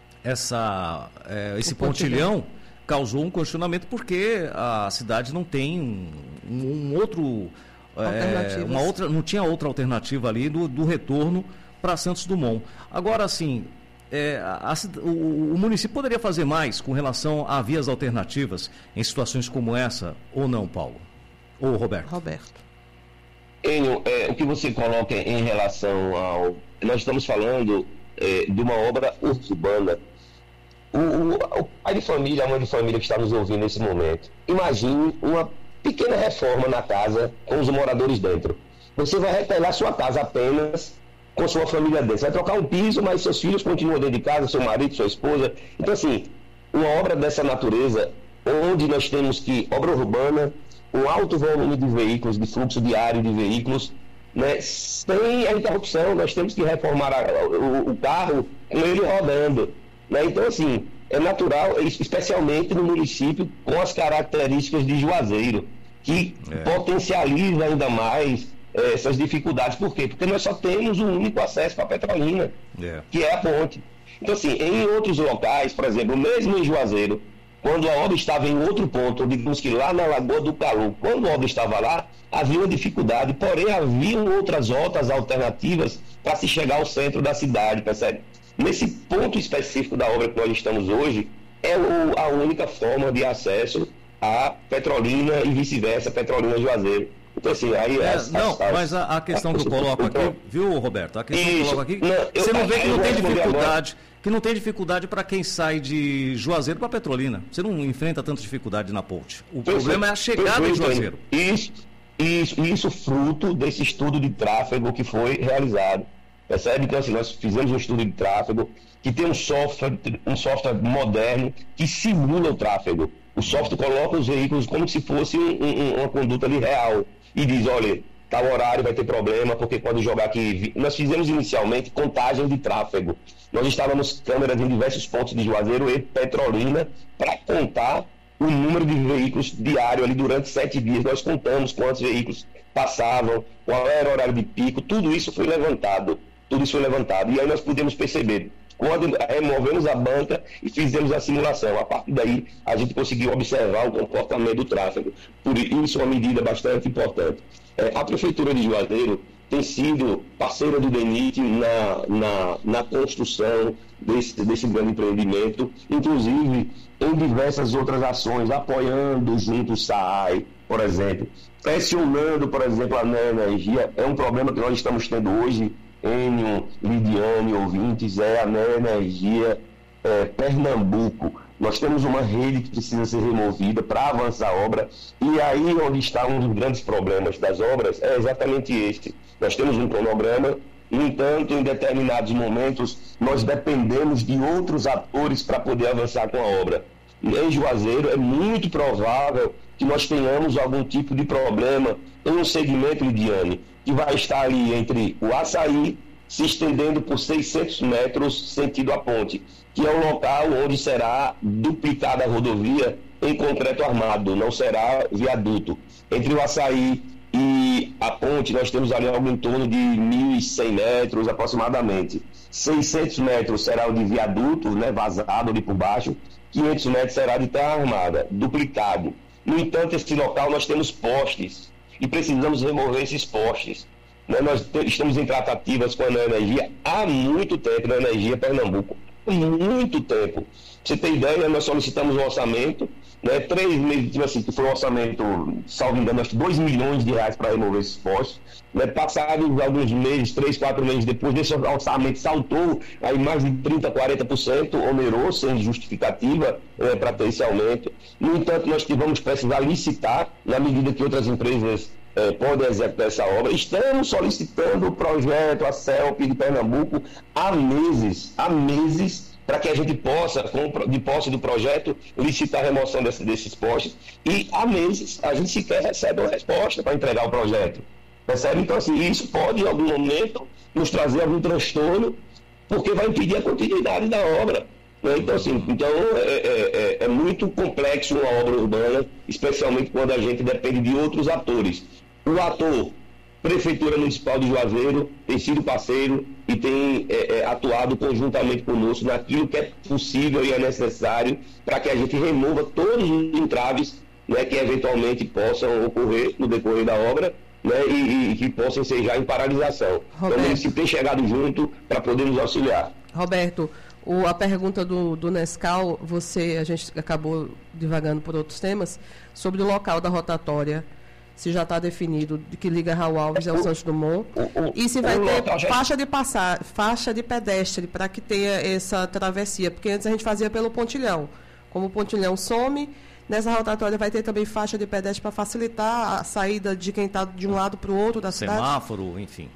essa, é, esse pontilhão, pontilhão, causou um questionamento porque a cidade não tem um, um outro. É, uma outra, não tinha outra alternativa ali do, do retorno para Santos Dumont. Agora, assim, é, a, a, o, o município poderia fazer mais com relação a vias alternativas em situações como essa, ou não, Paulo? Ou Roberto? Roberto. Enio, é, o que você coloca em relação ao... Nós estamos falando é, de uma obra urbana. O, o, o pai de família, a mãe de família que está nos ouvindo nesse momento, imagine uma pequena reforma na casa com os moradores dentro. Você vai repelar sua casa apenas com sua família dentro. Você vai trocar um piso, mas seus filhos continuam dentro de casa, seu marido, sua esposa. Então, assim, uma obra dessa natureza, onde nós temos que, obra urbana, um alto volume de veículos, de fluxo diário de veículos, né, sem a interrupção, nós temos que reformar a, o, o carro com ele rodando. Né? Então, assim, é natural, especialmente no município com as características de Juazeiro, que é. potencializa ainda mais é, essas dificuldades. Por quê? Porque nós só temos um único acesso para Petrolina, é. que é a ponte. Então, assim, em outros locais, por exemplo, mesmo em Juazeiro, quando a obra estava em outro ponto, digamos que lá na Lagoa do Calu, quando a obra estava lá, havia uma dificuldade, porém haviam outras rotas alternativas para se chegar ao centro da cidade, percebe? Nesse ponto específico da obra que nós estamos hoje, é o, a única forma de acesso a Petrolina e vice-versa, Petrolina e Juazeiro. Então, assim, aí... É, as, não, as, as, mas a, a questão que eu coloco aqui, então, viu, Roberto? A questão isso, que eu coloco aqui, não, eu, você não vê que não tem dificuldade, agora. que não tem dificuldade para quem sai de Juazeiro para Petrolina. Você não enfrenta tanta dificuldade na ponte. O perfeito, problema é a chegada perfeito, em Juazeiro. Isso, isso, isso fruto desse estudo de tráfego que foi realizado. Percebe? Então, assim, nós fizemos um estudo de tráfego que tem um software, um software moderno que simula o tráfego. O software coloca os veículos como se fosse um, um, uma conduta ali real. E diz, olha, tal horário vai ter problema, porque pode jogar aqui. Nós fizemos inicialmente contagem de tráfego. Nós estávamos câmeras em diversos pontos de Juazeiro e Petrolina para contar o número de veículos diário ali durante sete dias. Nós contamos quantos veículos passavam, qual era o horário de pico, tudo isso foi levantado. Tudo isso foi levantado. E aí nós pudemos perceber, quando removemos a banca e fizemos a simulação, a partir daí a gente conseguiu observar o comportamento do tráfego. Por isso é uma medida bastante importante. É, a Prefeitura de Juazeiro tem sido parceira do DENIT na, na, na construção desse, desse grande empreendimento, inclusive em diversas outras ações, apoiando junto o S A I, por exemplo, pressionando, por exemplo, a Neoenergia. É um problema que nós estamos tendo hoje, Enio, Lidiane, ouvintes, é a Neoenergia é, Pernambuco. Nós temos uma rede que precisa ser removida para avançar a obra, e aí onde está um dos grandes problemas das obras é exatamente este. Nós temos um cronograma, no entanto, em determinados momentos, nós dependemos de outros atores para poder avançar com a obra. Em Juazeiro, é muito provável que nós tenhamos algum tipo de problema em um segmento, Lidiane, que vai estar ali entre o Açaí, se estendendo por seiscentos metros sentido a ponte, que é o local onde será duplicada a rodovia em concreto armado, não será viaduto. Entre o Açaí e a ponte, nós temos ali algo em torno de mil e cem metros aproximadamente. seiscentos metros será o de viaduto, né, vazado ali por baixo, quinhentos metros será de terra armada, duplicado. No entanto, esse local nós temos postes e precisamos remover esses postes. Né? Nós te, estamos em tratativas com a Neoenergia há muito tempo, a Neoenergia Pernambuco, há muito tempo. Pra você ter ideia, nós solicitamos um orçamento, né, três meses, assim, que foi um orçamento, salvo engano, acho que dois milhões de reais para remover esses postes. Né, passados alguns meses, três, quatro meses depois, desse orçamento saltou aí mais de trinta, quarenta por cento, onerou sem justificativa é, para ter esse aumento. No entanto, nós que vamos precisar licitar, na medida que outras empresas é, podem executar essa obra. Estamos solicitando o projeto, a CELP de Pernambuco, há meses, há meses, para que a gente possa, de posse do projeto, licitar a remoção desse, desses postes. E há meses a gente sequer recebe uma resposta para entregar o projeto. Percebe? Então, assim, isso pode, em algum momento, nos trazer algum transtorno, porque vai impedir a continuidade da obra. Né? Então, assim, então é, é, é muito complexo uma obra urbana, especialmente quando a gente depende de outros atores. O ator, Prefeitura Municipal de Juazeiro, tem sido parceiro e tem é, é, atuado conjuntamente conosco naquilo que é possível e é necessário para que a gente remova todos os entraves, né, que eventualmente possam ocorrer no decorrer da obra, né, e, e que possam ser já em paralisação. Roberto. Então, eles se têm chegado junto para poder nos auxiliar. Roberto, o, a pergunta do, do Nescau, você, a gente acabou divagando por outros temas, sobre o local da rotatória, se já está definido de que liga Raul Alves ao Santos Dumont, o, o, e se vai ter faixa de passar, faixa de pedestre para que tenha essa travessia, porque antes a gente fazia pelo pontilhão. Como o pontilhão some, nessa rotatória vai ter também faixa de pedestre para facilitar a saída de quem está de um lado para o outro da cidade? Semáforo, enfim.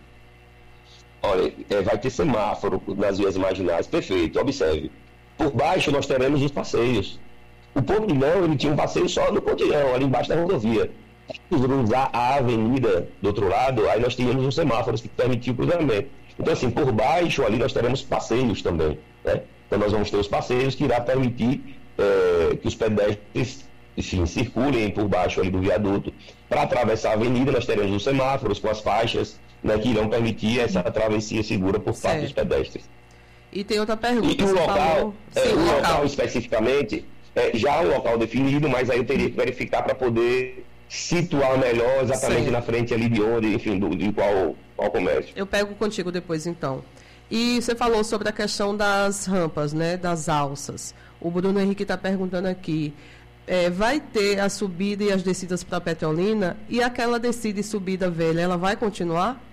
Olha, é, vai ter semáforo nas vias marginais, perfeito, observe. Por baixo nós teremos os passeios. O pontilhão, ele tinha um passeio só no pontilhão, ali embaixo da rodovia. Usar a avenida do outro lado, aí nós tínhamos os semáforos que permitiam o cruzamento. Então, assim, por baixo ali nós teremos passeios também, né? Então nós vamos ter os passeios que irá permitir é, que os pedestres, enfim, circulem por baixo ali do viaduto. Para atravessar a avenida nós teremos os semáforos com as faixas, né, que irão permitir essa travessia segura por parte dos pedestres. E tem outra pergunta. E o local, falou... é, Sim, o local. local especificamente, é, já há um local definido, mas aí eu teria que verificar para poder situar melhor exatamente Sim. na frente ali de onde, enfim, do, de qual, qual comércio. Eu pego contigo depois, então. E você falou sobre a questão das rampas, né, das alças. O Bruno Henrique está perguntando aqui, é, vai ter a subida e as descidas para Petrolina, e aquela descida e subida velha, ela vai continuar?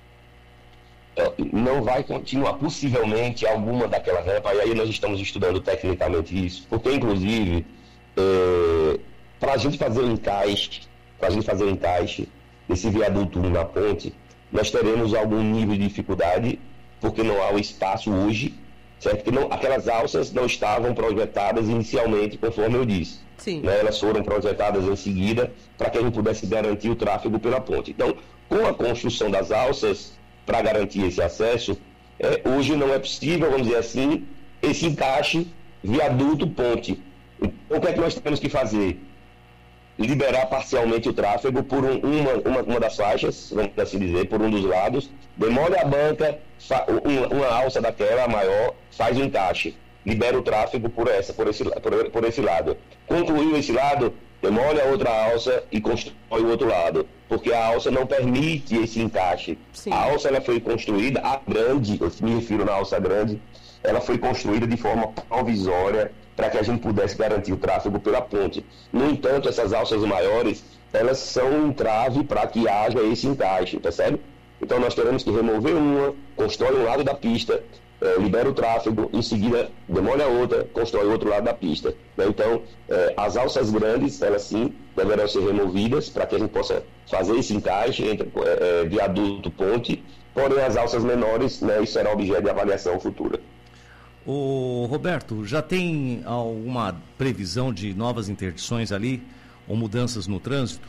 Não vai continuar, possivelmente, alguma daquela rampa, e aí nós estamos estudando tecnicamente isso, porque, inclusive, é, para a gente fazer o encaixe, para a gente fazer o encaixe desse viaduto na ponte, nós teremos algum nível de dificuldade, porque não há o espaço hoje, certo? Que não, aquelas alças não estavam projetadas inicialmente, conforme eu disse. Sim. Né? Elas foram projetadas em seguida para que a gente pudesse garantir o tráfego pela ponte. Então, com a construção das alças, para garantir esse acesso, é, hoje não é possível, vamos dizer assim, esse encaixe viaduto-ponte. Então, o que é que nós temos que fazer? Liberar parcialmente o tráfego por um, uma, uma, uma das faixas, vamos assim dizer, por um dos lados, demole a banca, fa, uma, uma alça daquela maior, faz o encaixe, libera o tráfego por, essa, por, esse, por, por esse lado. Concluiu esse lado, demole a outra alça e constrói o outro lado, porque a alça não permite esse encaixe. Sim. A alça ela foi construída, a grande, eu me refiro na alça grande, ela foi construída de forma provisória para que a gente pudesse garantir o tráfego pela ponte. No entanto, essas alças maiores, elas são um entrave para que haja esse encaixe, percebe? Então nós teremos que remover uma, constrói um lado da pista, eh, libera o tráfego, em seguida demole a outra, constrói o outro lado da pista. Né? Então, eh, as alças grandes, elas sim, deverão ser removidas para que a gente possa fazer esse encaixe entre eh, viaduto e ponte, porém as alças menores, né, isso será objeto de avaliação futura. Ô, Roberto, já tem alguma previsão de novas interdições ali ou mudanças no trânsito?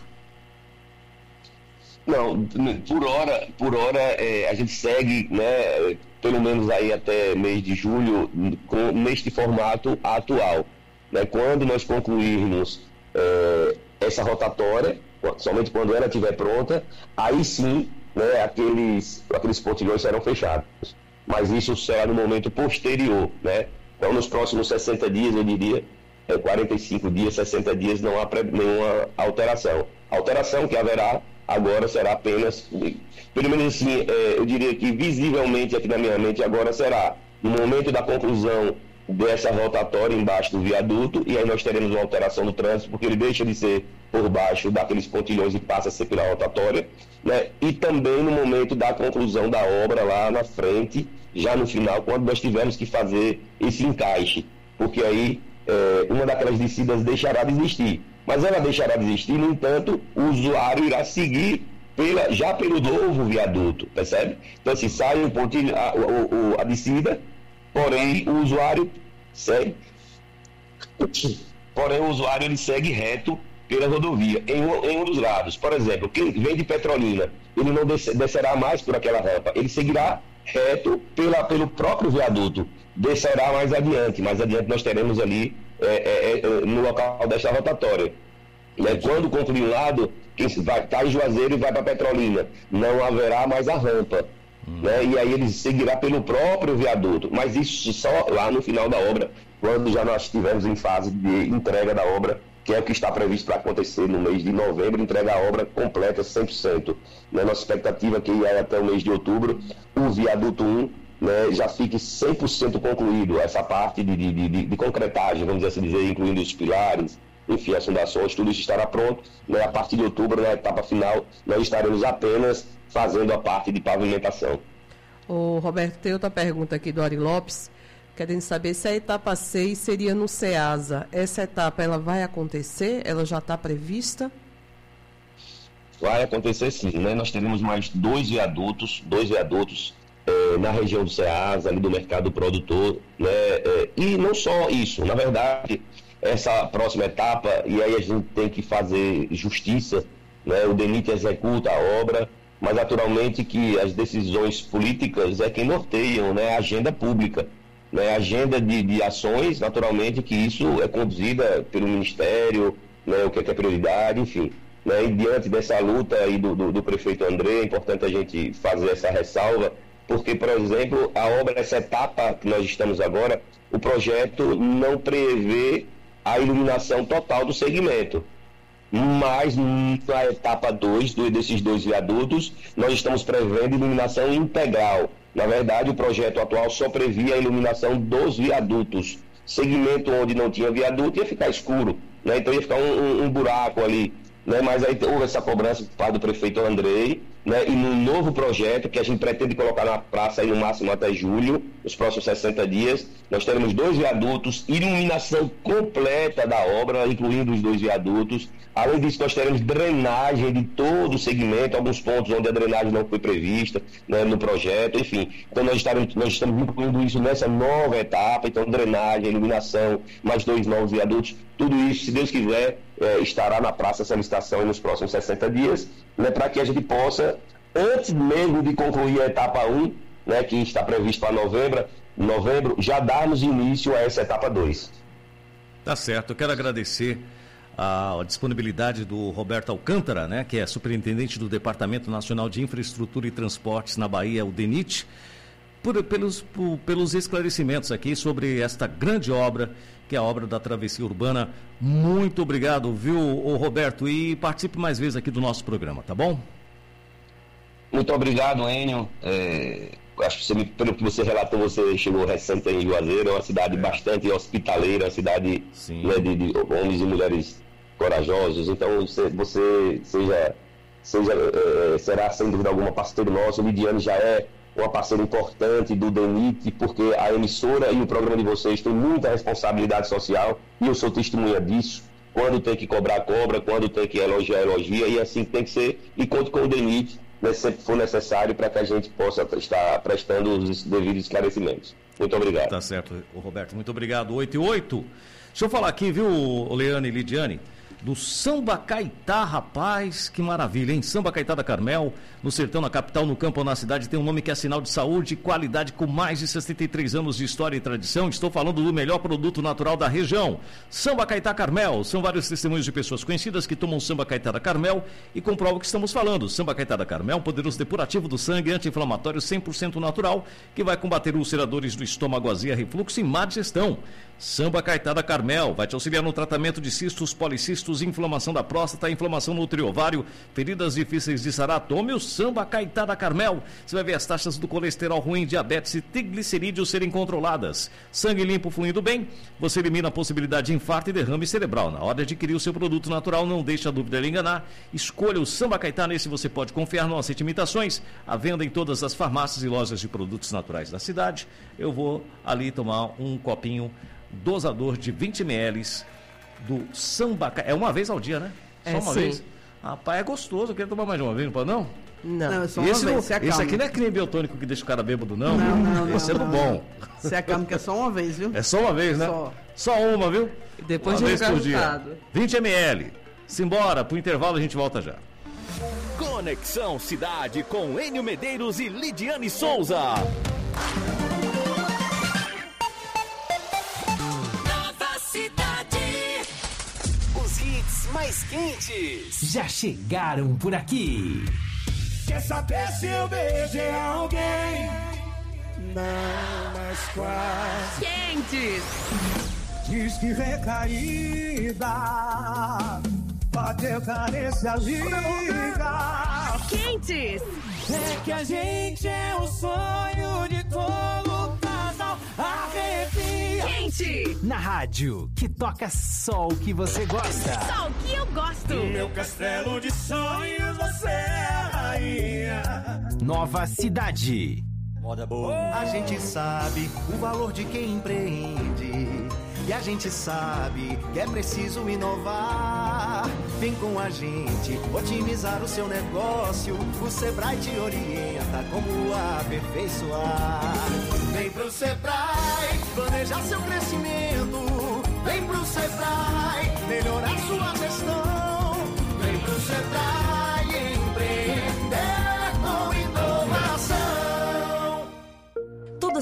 Não, por hora, por hora é, a gente segue, né, pelo menos aí até mês de julho, com, neste formato atual. Né, quando nós concluirmos é, essa rotatória, somente quando ela estiver pronta, aí sim, né, aqueles, aqueles pontilhões serão fechados. Mas isso será no momento posterior, né? Então, nos próximos sessenta dias, eu diria, é, quarenta e cinco dias, sessenta dias, não há nenhuma alteração. A alteração que haverá agora será apenas, pelo menos assim, é, eu diria que visivelmente aqui na minha mente agora será no momento da conclusão dessa rotatória embaixo do viaduto, e aí nós teremos uma alteração do trânsito, porque ele deixa de ser por baixo daqueles pontilhões e passa a ser pela rotatória, né? E também no momento da conclusão da obra lá na frente, já no final, quando nós tivermos que fazer esse encaixe, porque aí é, uma daquelas descidas deixará de existir, mas ela deixará de existir, no entanto, o usuário irá seguir pela, já pelo novo viaduto, percebe? Então, se sai o pontilho, a, a, a descida, porém o usuário segue, porém o usuário ele segue reto pela rodovia, em um, em um dos lados. Por exemplo, quem vem de Petrolina, ele não desce, descerá mais por aquela rampa, ele seguirá reto pela, pelo próprio viaduto, descerá mais adiante, mais adiante nós teremos ali é, é, é, no local desta rotatória. Né? Quando concluir um lado, quem vai estar em Juazeiro e vai para Petrolina, não haverá mais a rampa. Hum. Né? E aí ele seguirá pelo próprio viaduto, mas isso só lá no final da obra, quando já nós estivermos em fase de entrega da obra, que é o que está previsto para acontecer no mês de novembro, entrega a obra completa cem por cento. Né? Nossa expectativa é que aí até o mês de outubro, o viaduto um, né, já fique cem por cento concluído, essa parte de, de, de, de concretagem, vamos assim dizer, incluindo os pilares, enfim, as fundações, tudo isso estará pronto. Né? A partir de outubro, na etapa final, nós estaremos apenas fazendo a parte de pavimentação. O Roberto, tem outra pergunta aqui do Ari Lopes, querendo saber se a etapa seis seria no SEASA. Essa etapa, ela vai acontecer? Ela já está prevista? Vai acontecer sim, né? Nós teremos mais dois viadutos, dois viadutos eh, na região do SEASA, ali do mercado produtor, né? Eh, e não só isso, na verdade, essa próxima etapa, e aí a gente tem que fazer justiça, né? O DENIT executa a obra, mas naturalmente que as decisões políticas é quem norteiam, né? A agenda pública. Né, agenda de, de ações, naturalmente que isso é conduzida pelo Ministério, né, o que é, que é prioridade, enfim. Né, e diante dessa luta aí do, do, do prefeito André, é importante a gente fazer essa ressalva, porque, por exemplo, a obra, essa etapa que nós estamos agora, o projeto não prevê a iluminação total do segmento. Mas na etapa dois desses dois viadutos, nós estamos prevendo iluminação integral. Na verdade, o projeto atual só previa a iluminação dos viadutos. Segmento onde não tinha viaduto ia ficar escuro, né? Então ia ficar um, um, um buraco ali, né? Mas aí houve essa cobrança por parte do prefeito Andrei, né? E no novo projeto, que a gente pretende colocar na praça aí no máximo até julho, nos próximos sessenta dias, nós teremos dois viadutos, iluminação completa da obra, incluindo os dois viadutos. Além disso, nós teremos drenagem de todo o segmento, alguns pontos onde a drenagem não foi prevista, né, no projeto, enfim. Então nós, estaremos, nós estamos incluindo isso nessa nova etapa, então drenagem, iluminação, mais dois novos viadutos, tudo isso, se Deus quiser, é, estará na praça essa licitação nos próximos sessenta dias, né, para que a gente possa, antes mesmo de concluir a etapa um, né, que está previsto para novembro, novembro, já darmos início a essa etapa dois. Tá certo, eu quero agradecer a disponibilidade do Roberto Alcântara, né, que é superintendente do Departamento Nacional de Infraestrutura e Transportes na Bahia, o DENIT, por, pelos, por, pelos esclarecimentos aqui sobre esta grande obra, que é a obra da travessia urbana. Muito obrigado, viu, ô Roberto, e participe mais vezes aqui do nosso programa, tá bom? Muito obrigado, Enio. É, acho que você, pelo que você relatou, você chegou recente em Juazeiro, é uma cidade é. bastante hospitaleira, uma cidade, né, de, de homens e mulheres corajosos. Então você, você seja, seja é, será sem dúvida alguma parceiro nosso. O Lidiane já é uma parceira importante do DENIT, porque a emissora e o programa de vocês têm muita responsabilidade social, e eu sou testemunha disso. Quando tem que cobrar, cobra, quando tem que elogiar, elogia, e assim tem que ser. E conto com o DENIT, né, sempre for necessário, para que a gente possa estar prestando os devidos esclarecimentos. Muito obrigado. Tá certo, Roberto, muito obrigado. oito e oito. Deixa eu falar aqui, viu, Leane e Lidiane, do Samba Caetá, rapaz, que maravilha, hein? Samba Caetá da Carmel, no sertão, na capital, no campo ou na cidade, tem um nome que é sinal de saúde e qualidade, com mais de sessenta e três anos de história e tradição. Estou falando do melhor produto natural da região. Samba Caetá Carmel, são vários testemunhos de pessoas conhecidas que tomam Samba Caetá da Carmel e comprovam o que estamos falando. Samba Caetá da Carmel, um poderoso depurativo do sangue, anti-inflamatório cem por cento natural, que vai combater ulceradores do estômago, azia, refluxo e má digestão. Samba Caetá da Carmel vai te auxiliar no tratamento de cistos, policistos, inflamação da próstata, inflamação no ovário, feridas difíceis de sarar. Tome o Samba Caetá da Carmel. Você vai ver as taxas do colesterol ruim, diabetes e triglicerídeos serem controladas. Sangue limpo fluindo bem, você elimina a possibilidade de infarto e derrame cerebral. Na hora de adquirir o seu produto natural, não deixe a dúvida lhe enganar. Escolha o Samba Caetá, nesse você pode confiar, não aceite imitações. À venda em todas as farmácias e lojas de produtos naturais da cidade. Eu vou ali tomar um copinho dosador de vinte mililitros do Samba Caetá. É uma vez ao dia, né? É, só uma sim. vez. Rapaz, é gostoso. Eu queria tomar mais de uma vez, não pode não? Não, não é só uma esse, vez, não, se acalma. esse aqui não é creme biotônico que deixa o cara bêbado, não. Não, não, esse não, é do não. bom. Se acalma que é só uma vez, viu? É só uma vez, né? Só. Só uma, viu? Depois uma de vez por dia. resultado. vinte mililitros. Simbora, pro intervalo a gente volta já. Conexão Cidade com Enio Medeiros e Lidiane Souza. Os hits mais quentes já chegaram por aqui. Quer saber se eu beijei alguém? Não, mas quase. Quentes. Diz que recaída, bateu carência, liga. Quentes. É que a gente é o sonho de todo casal. Arrepia. Quente. Na rádio, que toca só o que você gosta. Só o que eu gosto. No meu castelo de sonhos você é a rainha. Nova Cidade. Moda boa. A gente sabe o valor de quem empreende. E a gente sabe que é preciso inovar. Vem com a gente otimizar o seu negócio. O Sebrae te orienta como aperfeiçoar. Vem pro Sebrae planejar seu crescimento. Vem pro Sebrae melhorar sua gestão. Vem pro Sebrae empreender com inovação. Toda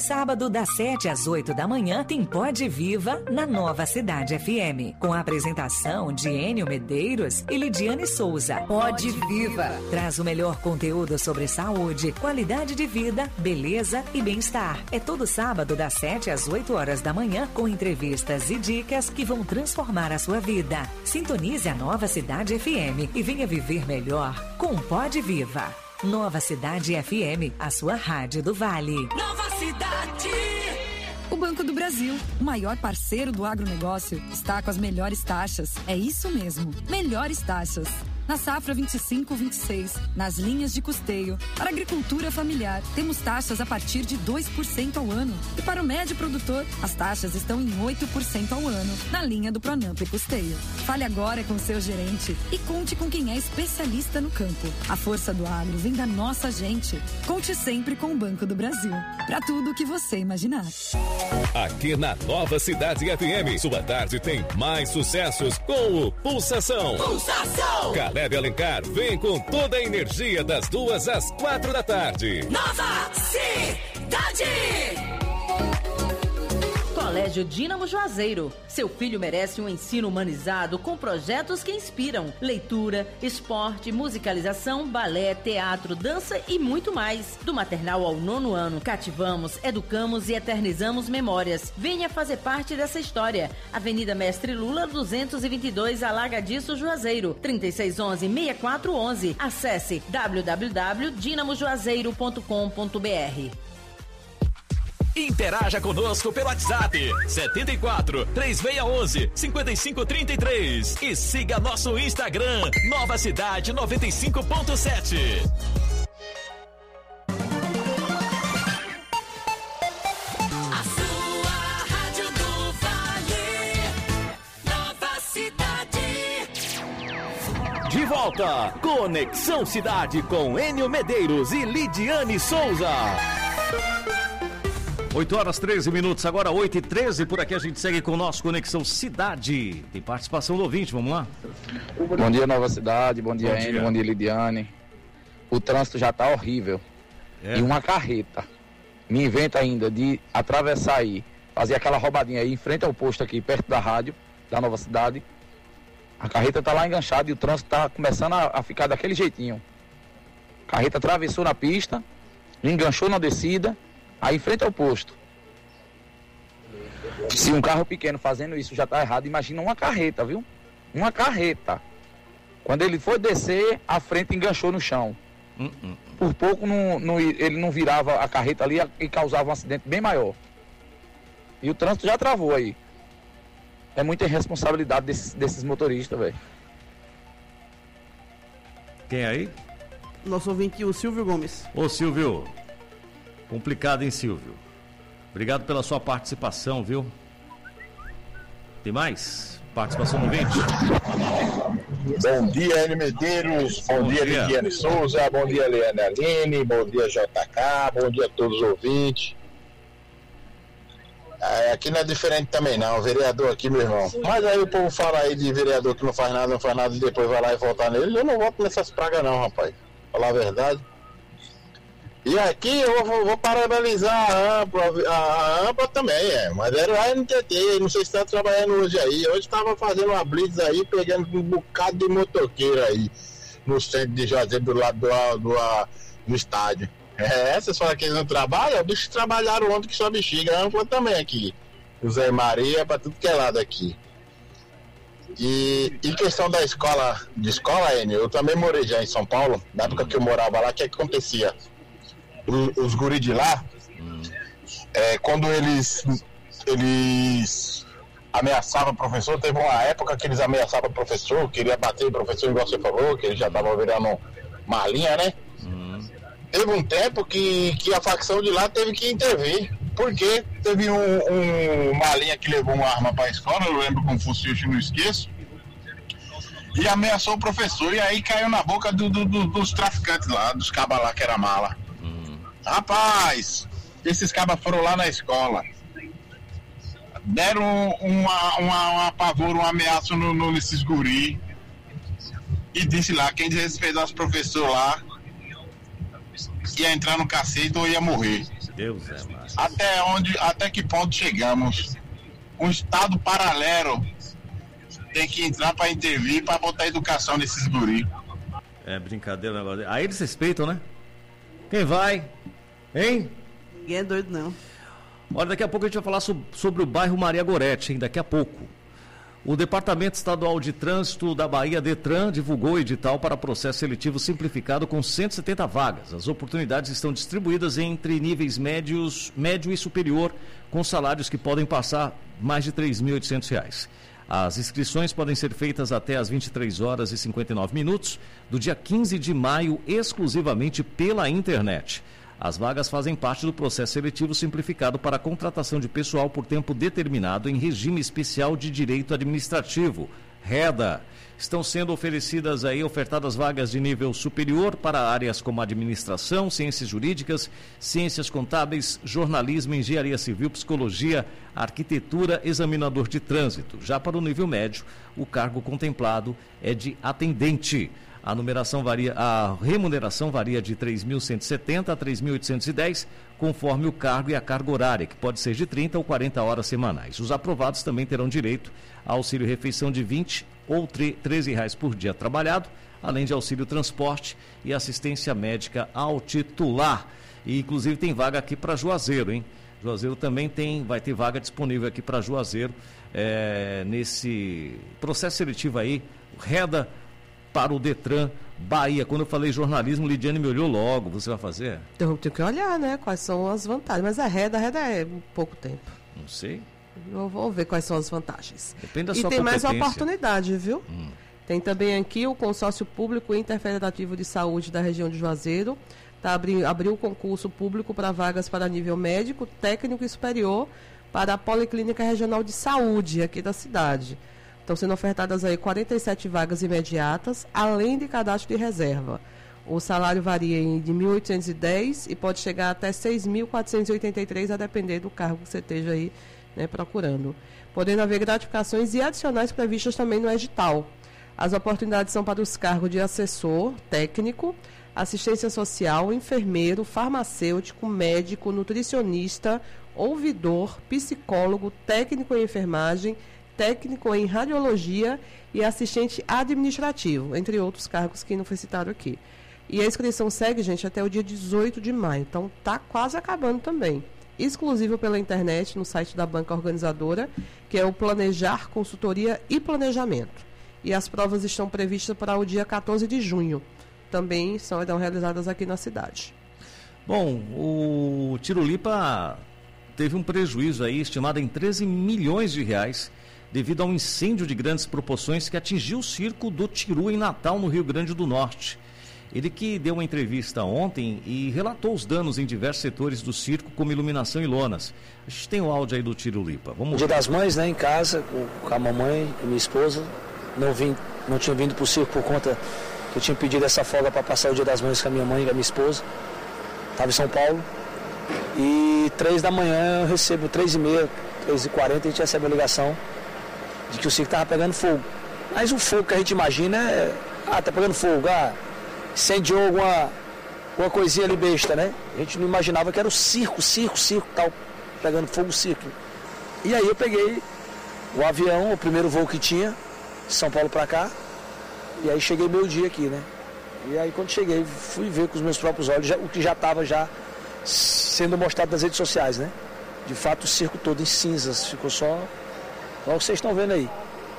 sábado, das sete às oito da manhã, tem Pode Viva na Nova Cidade F M, com a apresentação de Enio Medeiros e Lidiane Souza. Pode Viva traz o melhor conteúdo sobre saúde, qualidade de vida, beleza e bem-estar. É todo sábado, das sete às oito horas da manhã, com entrevistas e dicas que vão transformar a sua vida. Sintonize a Nova Cidade F M e venha viver melhor com Pode Viva. Nova Cidade F M, a sua rádio do Vale. Nova Cidade. O Banco do Brasil, o maior parceiro do agronegócio, está com as melhores taxas. É isso mesmo, melhores taxas. Na safra vinte e cinco vinte e seis, nas linhas de custeio, para a agricultura familiar, temos taxas a partir de dois por cento ao ano. E para o médio produtor, as taxas estão em oito por cento ao ano, na linha do Pronamp e Custeio. Fale agora com o seu gerente e conte com quem é especialista no campo. A força do agro vem da nossa gente. Conte sempre com o Banco do Brasil. Para tudo o que você imaginar. Aqui na Nova Cidade F M, sua tarde tem mais sucessos com o Pulsação. Pulsação! Caleb Alencar vem com toda a energia das duas às quatro da tarde. Nova Cidade! Colégio Dínamo Juazeiro. Seu filho merece um ensino humanizado com projetos que inspiram. Leitura, esporte, musicalização, balé, teatro, dança e muito mais. Do maternal ao nono ano, cativamos, educamos e eternizamos memórias. Venha fazer parte dessa história. Avenida Mestre Lula, duzentos e vinte e dois, Alagadiço, Juazeiro. trinta e seis onze, sessenta e quatro onze. Acesse w w w ponto dinamo juazeiro ponto com ponto b r. Interaja conosco pelo WhatsApp setenta e quatro, três seis um um, cinco cinco três três e siga nosso Instagram Nova Cidade noventa e cinco ponto sete. A sua rádio do Vale, Nova Cidade. De volta, Conexão Cidade com Enio Medeiros e Lidiane Souza. oito horas treze minutos, agora oito e treze, por aqui a gente segue com o nosso Conexão Cidade. Tem participação do ouvinte, vamos lá? Bom dia, Nova Cidade, bom dia, Bom Enio, dia. bom dia, Lidiane. O trânsito já tá horrível. É. E uma carreta me inventa ainda de atravessar aí, fazer aquela roubadinha aí em frente ao posto aqui, perto da rádio, da Nova Cidade. A carreta tá lá enganchada e o trânsito tá começando a, a ficar daquele jeitinho. A carreta atravessou na pista, enganchou na descida, aí em frente ao posto. Se um carro pequeno fazendo isso já tá errado, imagina uma carreta, viu? Uma carreta. Quando ele foi descer, a frente enganchou no chão. Hum, hum. Por pouco não, não, ele não virava a carreta ali e causava um acidente bem maior. E o trânsito já travou aí. É muita irresponsabilidade desses, desses motoristas, velho. Quem aí? Nosso ouvinte, o Silvio Gomes. Ô Silvio, complicado, hein, Silvio? Obrigado pela sua participação, viu? Tem mais? Participação no ouvinte? Bom dia, Enio Medeiros. Bom, bom dia, dia, Lidiane Souza. Bom dia, Leane Aline. Bom dia, J K. Bom dia a todos os ouvintes. É, aqui não é diferente também, não. O vereador aqui, meu irmão. Mas aí o povo fala aí de vereador que não faz nada, não faz nada e depois vai lá e votar nele. Eu não voto nessas pragas, não, rapaz. Falar a verdade. E aqui eu vou, vou parabenizar a AMPA, a, a AMPA também, é, mas era o A N T T, não sei se está trabalhando hoje aí. Hoje estava fazendo uma blitz aí, pegando um bocado de motoqueiro aí, no centro de Juazeiro, do lado do, do, do estádio. É, essas falam que eles não trabalham, os bichos trabalharam ontem que só bexiga, a AMPA também aqui. O Zé Maria, para tudo que é lado aqui. E em questão da escola, de escola, Enio, eu também morei já em São Paulo, na época que eu morava lá, o que, é que acontecia? Os guri de lá, é, quando eles, eles ameaçavam o professor, teve uma época que eles ameaçavam o professor, queria bater o professor, igual você falou, que ele já estava virando uma linha, né? Uhum. Teve um tempo que, que a facção de lá teve que intervir, porque teve um, um, uma linha que levou uma arma para a escola, eu lembro com fuzil, eu não esqueço, e ameaçou o professor, e aí caiu na boca do, do, do, dos traficantes lá, dos cabas lá que era mala. Rapaz, esses cabas foram lá na escola, deram uma, uma, uma pavor, um ameaço no, no, nesses guri, e disse lá, quem desrespeitar os professores lá, ia entrar no cacete ou ia morrer. Deus é mais. Até onde, até que ponto chegamos? Um estado paralelo tem que entrar para intervir, para botar educação nesses guris. É brincadeira o negócio. Aí eles respeitam, né? Quem vai? Hein? Ninguém é doido, não. Olha, daqui a pouco a gente vai falar sobre, sobre o bairro Maria Gorete, hein? Daqui a pouco. O Departamento Estadual de Trânsito da Bahia, DETRAN, divulgou o edital para processo seletivo simplificado com cento e setenta vagas. As oportunidades estão distribuídas entre níveis médios, médio e superior, com salários que podem passar mais de três mil e oitocentos reais. As inscrições podem ser feitas até às vinte e três horas e cinquenta e nove minutos do dia quinze de maio, exclusivamente pela internet. As vagas fazem parte do processo seletivo simplificado para a contratação de pessoal por tempo determinado em regime especial de direito administrativo, REDA. Estão sendo oferecidas aí, ofertadas vagas de nível superior para áreas como administração, ciências jurídicas, ciências contábeis, jornalismo, engenharia civil, psicologia, arquitetura, examinador de trânsito. Já para o nível médio, o cargo contemplado é de atendente. A numeração varia, a remuneração varia de três mil cento e setenta a três mil oitocentos e dez, conforme o cargo e a carga horária, que pode ser de trinta ou quarenta horas semanais. Os aprovados também terão direito a auxílio refeição de vinte ou treze reais por dia trabalhado, além de auxílio transporte e assistência médica ao titular. E inclusive tem vaga aqui para Juazeiro, hein? Juazeiro também tem, vai ter vaga disponível aqui para Juazeiro, é, nesse processo seletivo aí, REDA para o DETRAN Bahia. Quando eu falei jornalismo, Lidiane me olhou logo. Você vai fazer? Eu tenho que olhar, né? Quais são as vantagens. Mas a REDA, a REDA é pouco tempo. Não sei. Eu vou ver quais são as vantagens. Depende da e sua tem competência. mais uma oportunidade, viu? Hum. Tem também aqui o Consórcio Público Interfederativo de Saúde da região de Juazeiro. Tá, abriu, abriu o concurso público para vagas para nível médico, técnico e superior para a Policlínica Regional de Saúde aqui da cidade. Estão sendo ofertadas aí quarenta e sete vagas imediatas, além de cadastro de reserva. O salário varia de mil oitocentos e dez e pode chegar até seis mil quatrocentos e oitenta e três, a depender do cargo que você esteja aí, né, procurando. Podendo haver gratificações e adicionais previstas também no edital. As oportunidades são para os cargos de assessor, técnico, assistência social, enfermeiro, farmacêutico, médico, nutricionista, ouvidor, psicólogo, técnico em enfermagem, técnico em radiologia e assistente administrativo, entre outros cargos que não foi citado aqui. E a inscrição segue, gente, até o dia dezoito de maio, então está quase acabando também. Exclusivo pela internet, no site da banca organizadora, que é o Planejar Consultoria e Planejamento. E as provas estão previstas para o dia quatorze de junho. Também serão realizadas aqui na cidade. Bom, o Tirulipa teve um prejuízo aí estimado em treze milhões de reais devido a um incêndio de grandes proporções que atingiu o circo do Tiru em Natal, no Rio Grande do Norte. Ele que deu uma entrevista ontem e relatou os danos em diversos setores do circo, como iluminação e lonas. A gente tem o áudio aí do Tirulipa. Vamos Dia das Mães, né, em casa, com a mamãe e minha esposa. Não, vim, não tinha vindo para o circo por conta que eu tinha pedido essa folga para passar o Dia das Mães com a minha mãe e com a minha esposa. Estava em São Paulo. E três da manhã eu recebo, três e meia, três e quarenta, a gente recebe a ligação de que o circo estava pegando fogo. Mas o fogo que a gente imagina é, ah, tá pegando fogo, ah, incendiou alguma, alguma coisinha ali besta, né? A gente não imaginava que era o circo, circo, circo, tal, pegando fogo, circo. E aí eu peguei o avião, o primeiro voo que tinha, de São Paulo para cá, e aí cheguei meio dia aqui, né? E aí quando cheguei, fui ver com os meus próprios olhos já, o que já estava já sendo mostrado nas redes sociais, né? De fato o circo todo em cinzas, ficou só... Olha o que vocês estão vendo aí.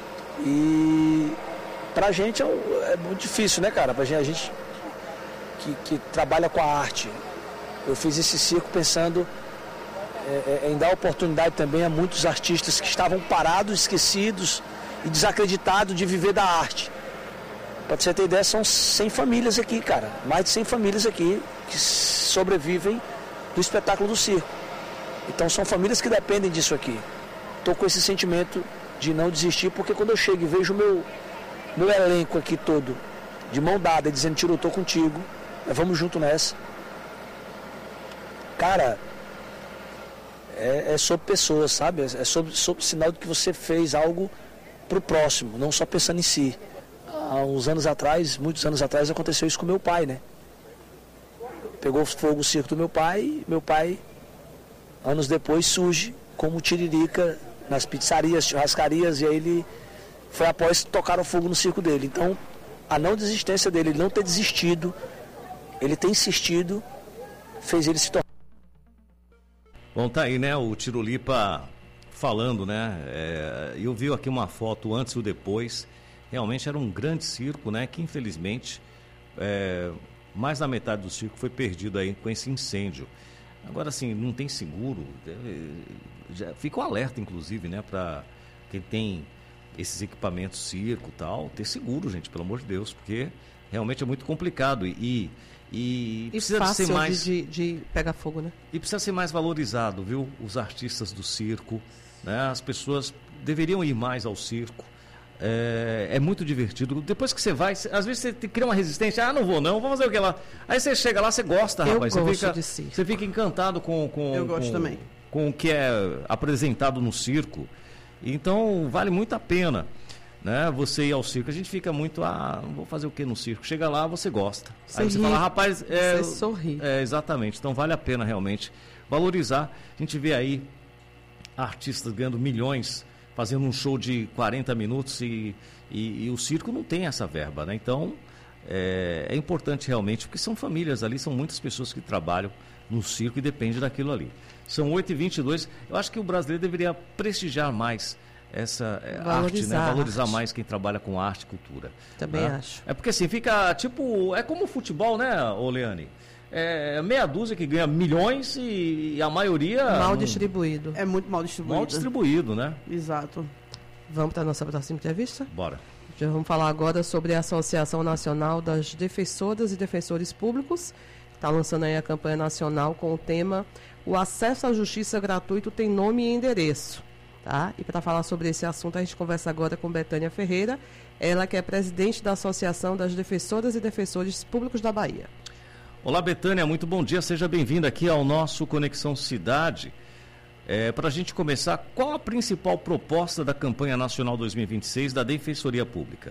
E pra gente é, é muito difícil, né, cara? Pra gente, a gente que, que trabalha com a arte. Eu fiz esse circo pensando é, é, em dar oportunidade também a muitos artistas que estavam parados, esquecidos e desacreditados de viver da arte. Pra você ter ideia, são cem famílias aqui, cara. Mais de cem famílias aqui que sobrevivem do espetáculo do circo. Então são famílias que dependem disso aqui. Estou com esse sentimento de não desistir, porque quando eu chego e vejo o meu, meu elenco aqui todo, de mão dada, dizendo, Tiro, eu tô contigo, vamos junto nessa. Cara, é, é sobre pessoas, sabe? É sobre, sobre sinal de que você fez algo pro próximo, não só pensando em si. Há uns anos atrás, muitos anos atrás, aconteceu isso com meu pai, né? Pegou fogo o circo do meu pai, meu pai anos depois surge como Tiririca nas pizzarias, churrascarias, e aí ele foi após tocar o fogo no circo dele. Então, a não desistência dele, ele não ter desistido, ele ter insistido, fez ele se tornar. Bom, tá aí, né, o Tirolipa falando, né, é, eu vi aqui uma foto antes e o depois, realmente era um grande circo, né, que infelizmente é, mais da metade do circo foi perdido aí com esse incêndio. Agora, assim, não tem seguro, já fica o alerta, inclusive, né, para quem tem esses equipamentos circo e tal, ter seguro, gente, pelo amor de Deus, porque realmente é muito complicado e, e, e precisa fácil ser mais de, de pegar fogo, né? E precisa ser mais valorizado, viu? Os artistas do circo, né? As pessoas deveriam ir mais ao circo. É, é muito divertido. Depois que você vai, às vezes você cria uma resistência. Ah, não vou não, vou fazer o que lá. Aí você chega lá, você gosta, Eu rapaz. gosto Você fica, de circo. você fica encantado com, com, Eu gosto com, também. com o que é apresentado no circo. Então, vale muito a pena, né? Você ir ao circo. A gente fica muito, ah, não vou fazer o que no circo? Chega lá, você gosta. Você Aí você ri, fala, rapaz, é, você sorri. É, exatamente. Então, vale a pena realmente valorizar. A gente vê aí artistas ganhando milhões, fazendo um show de quarenta minutos e, e, e o circo não tem essa verba, né? Então, é, é importante realmente, porque são famílias ali, são muitas pessoas que trabalham no circo e depende daquilo ali. São oito e vinte e dois. Eu acho que o brasileiro deveria prestigiar mais essa é, arte, né? Valorizar arte. mais quem trabalha com arte e cultura. Também né? acho. É porque assim, fica tipo, é como o futebol, né, Oleane? É meia dúzia que ganha milhões e, e a maioria... Mal não... distribuído. É muito mal distribuído. Mal distribuído, né? Exato. Vamos para a nossa próxima entrevista? Bora. Já vamos falar agora sobre a Associação Nacional das Defensoras e Defensores Públicos. Está lançando aí a campanha nacional com o tema O Acesso à Justiça Gratuito tem nome e endereço. Tá? E para falar sobre esse assunto, a gente conversa agora com Betânia Ferreira, ela que é presidente da Associação das Defensoras e Defensores Públicos da Bahia. Olá, Betânia, muito bom dia, seja bem-vinda aqui ao nosso Conexão Cidade. É, para a gente começar, qual a principal proposta da campanha nacional dois mil e vinte e seis da Defensoria Pública?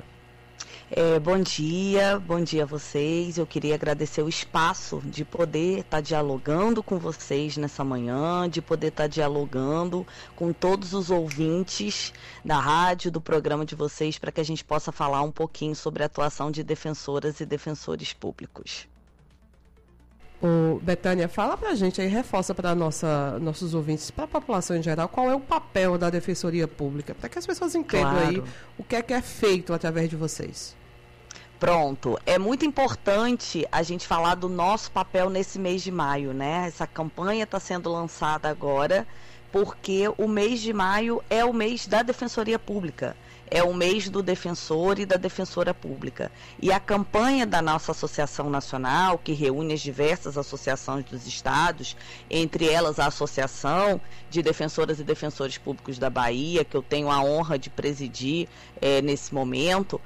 É, bom dia, bom dia a vocês. Eu queria agradecer o espaço de poder estar dialogando com vocês nessa manhã, de poder estar dialogando com todos os ouvintes da rádio, do programa de vocês, para que a gente possa falar um pouquinho sobre a atuação de defensoras e defensores públicos. Ô, Betânia, fala pra gente aí, reforça para nossos ouvintes, para a população em geral, qual é o papel da Defensoria Pública, para que as pessoas entendam Claro. aí o que é que é feito através de vocês. Pronto, é muito importante a gente falar do nosso papel nesse mês de maio, né? Essa campanha está sendo lançada agora porque o mês de maio é o mês da Defensoria Pública. É o mês do defensor e da defensora pública. E a campanha da nossa Associação Nacional, que reúne as diversas associações dos estados, entre elas a Associação de Defensoras e Defensores Públicos da Bahia, que eu tenho a honra de presidir é, nesse momento,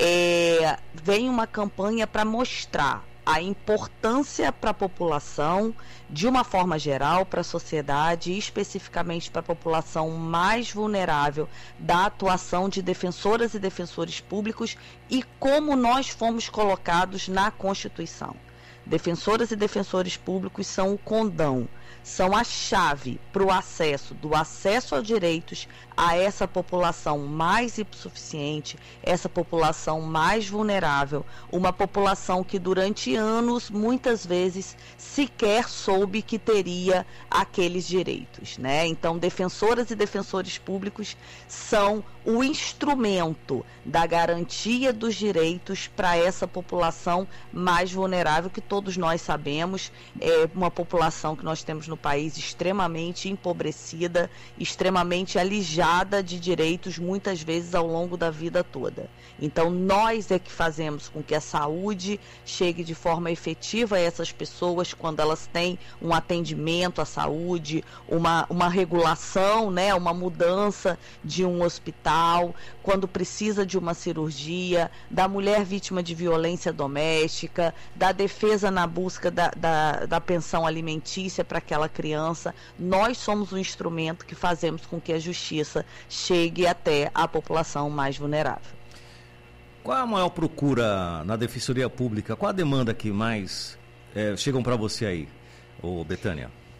é, vem uma campanha para mostrar a importância para a população, de uma forma geral, para a sociedade e especificamente para a população mais vulnerável, da atuação de defensoras e defensores públicos e como nós fomos colocados na Constituição. Defensoras e defensores públicos são o condão, são a chave para o acesso, do acesso a direitos a essa população mais hipossuficiente, essa população mais vulnerável, uma população que durante anos, muitas vezes, sequer soube que teria aqueles direitos, né? Então, defensoras e defensores públicos são o instrumento da garantia dos direitos para essa população mais vulnerável, que todos nós sabemos é uma população que nós temos no país extremamente empobrecida, extremamente alijada de direitos, muitas vezes ao longo da vida toda. Então, nós é que fazemos com que a saúde chegue de forma efetiva a essas pessoas quando elas têm um atendimento à saúde, uma, uma regulação, né, uma mudança de um hospital, quando precisa de uma cirurgia, da mulher vítima de violência doméstica, da defesa na busca da, da, da pensão alimentícia para aquela criança. Nós somos o instrumento que fazemos com que a justiça chegue até a população mais vulnerável. Qual a maior procura na Defensoria Pública? Qual a demanda que mais é, chegam para você aí, ô Betânia?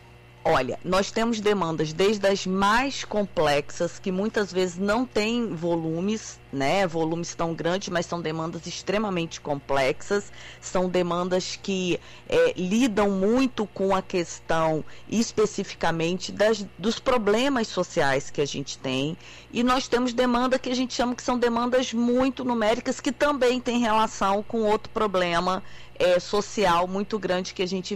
Olha, nós temos demandas desde as mais complexas, que muitas vezes não têm volumes, né, volumes tão grandes, mas são demandas extremamente complexas, são demandas que é, lidam muito com a questão especificamente das, dos problemas sociais que a gente tem, e nós temos demanda que a gente chama que são demandas muito numéricas, que também tem relação com outro problema é, social muito grande que a gente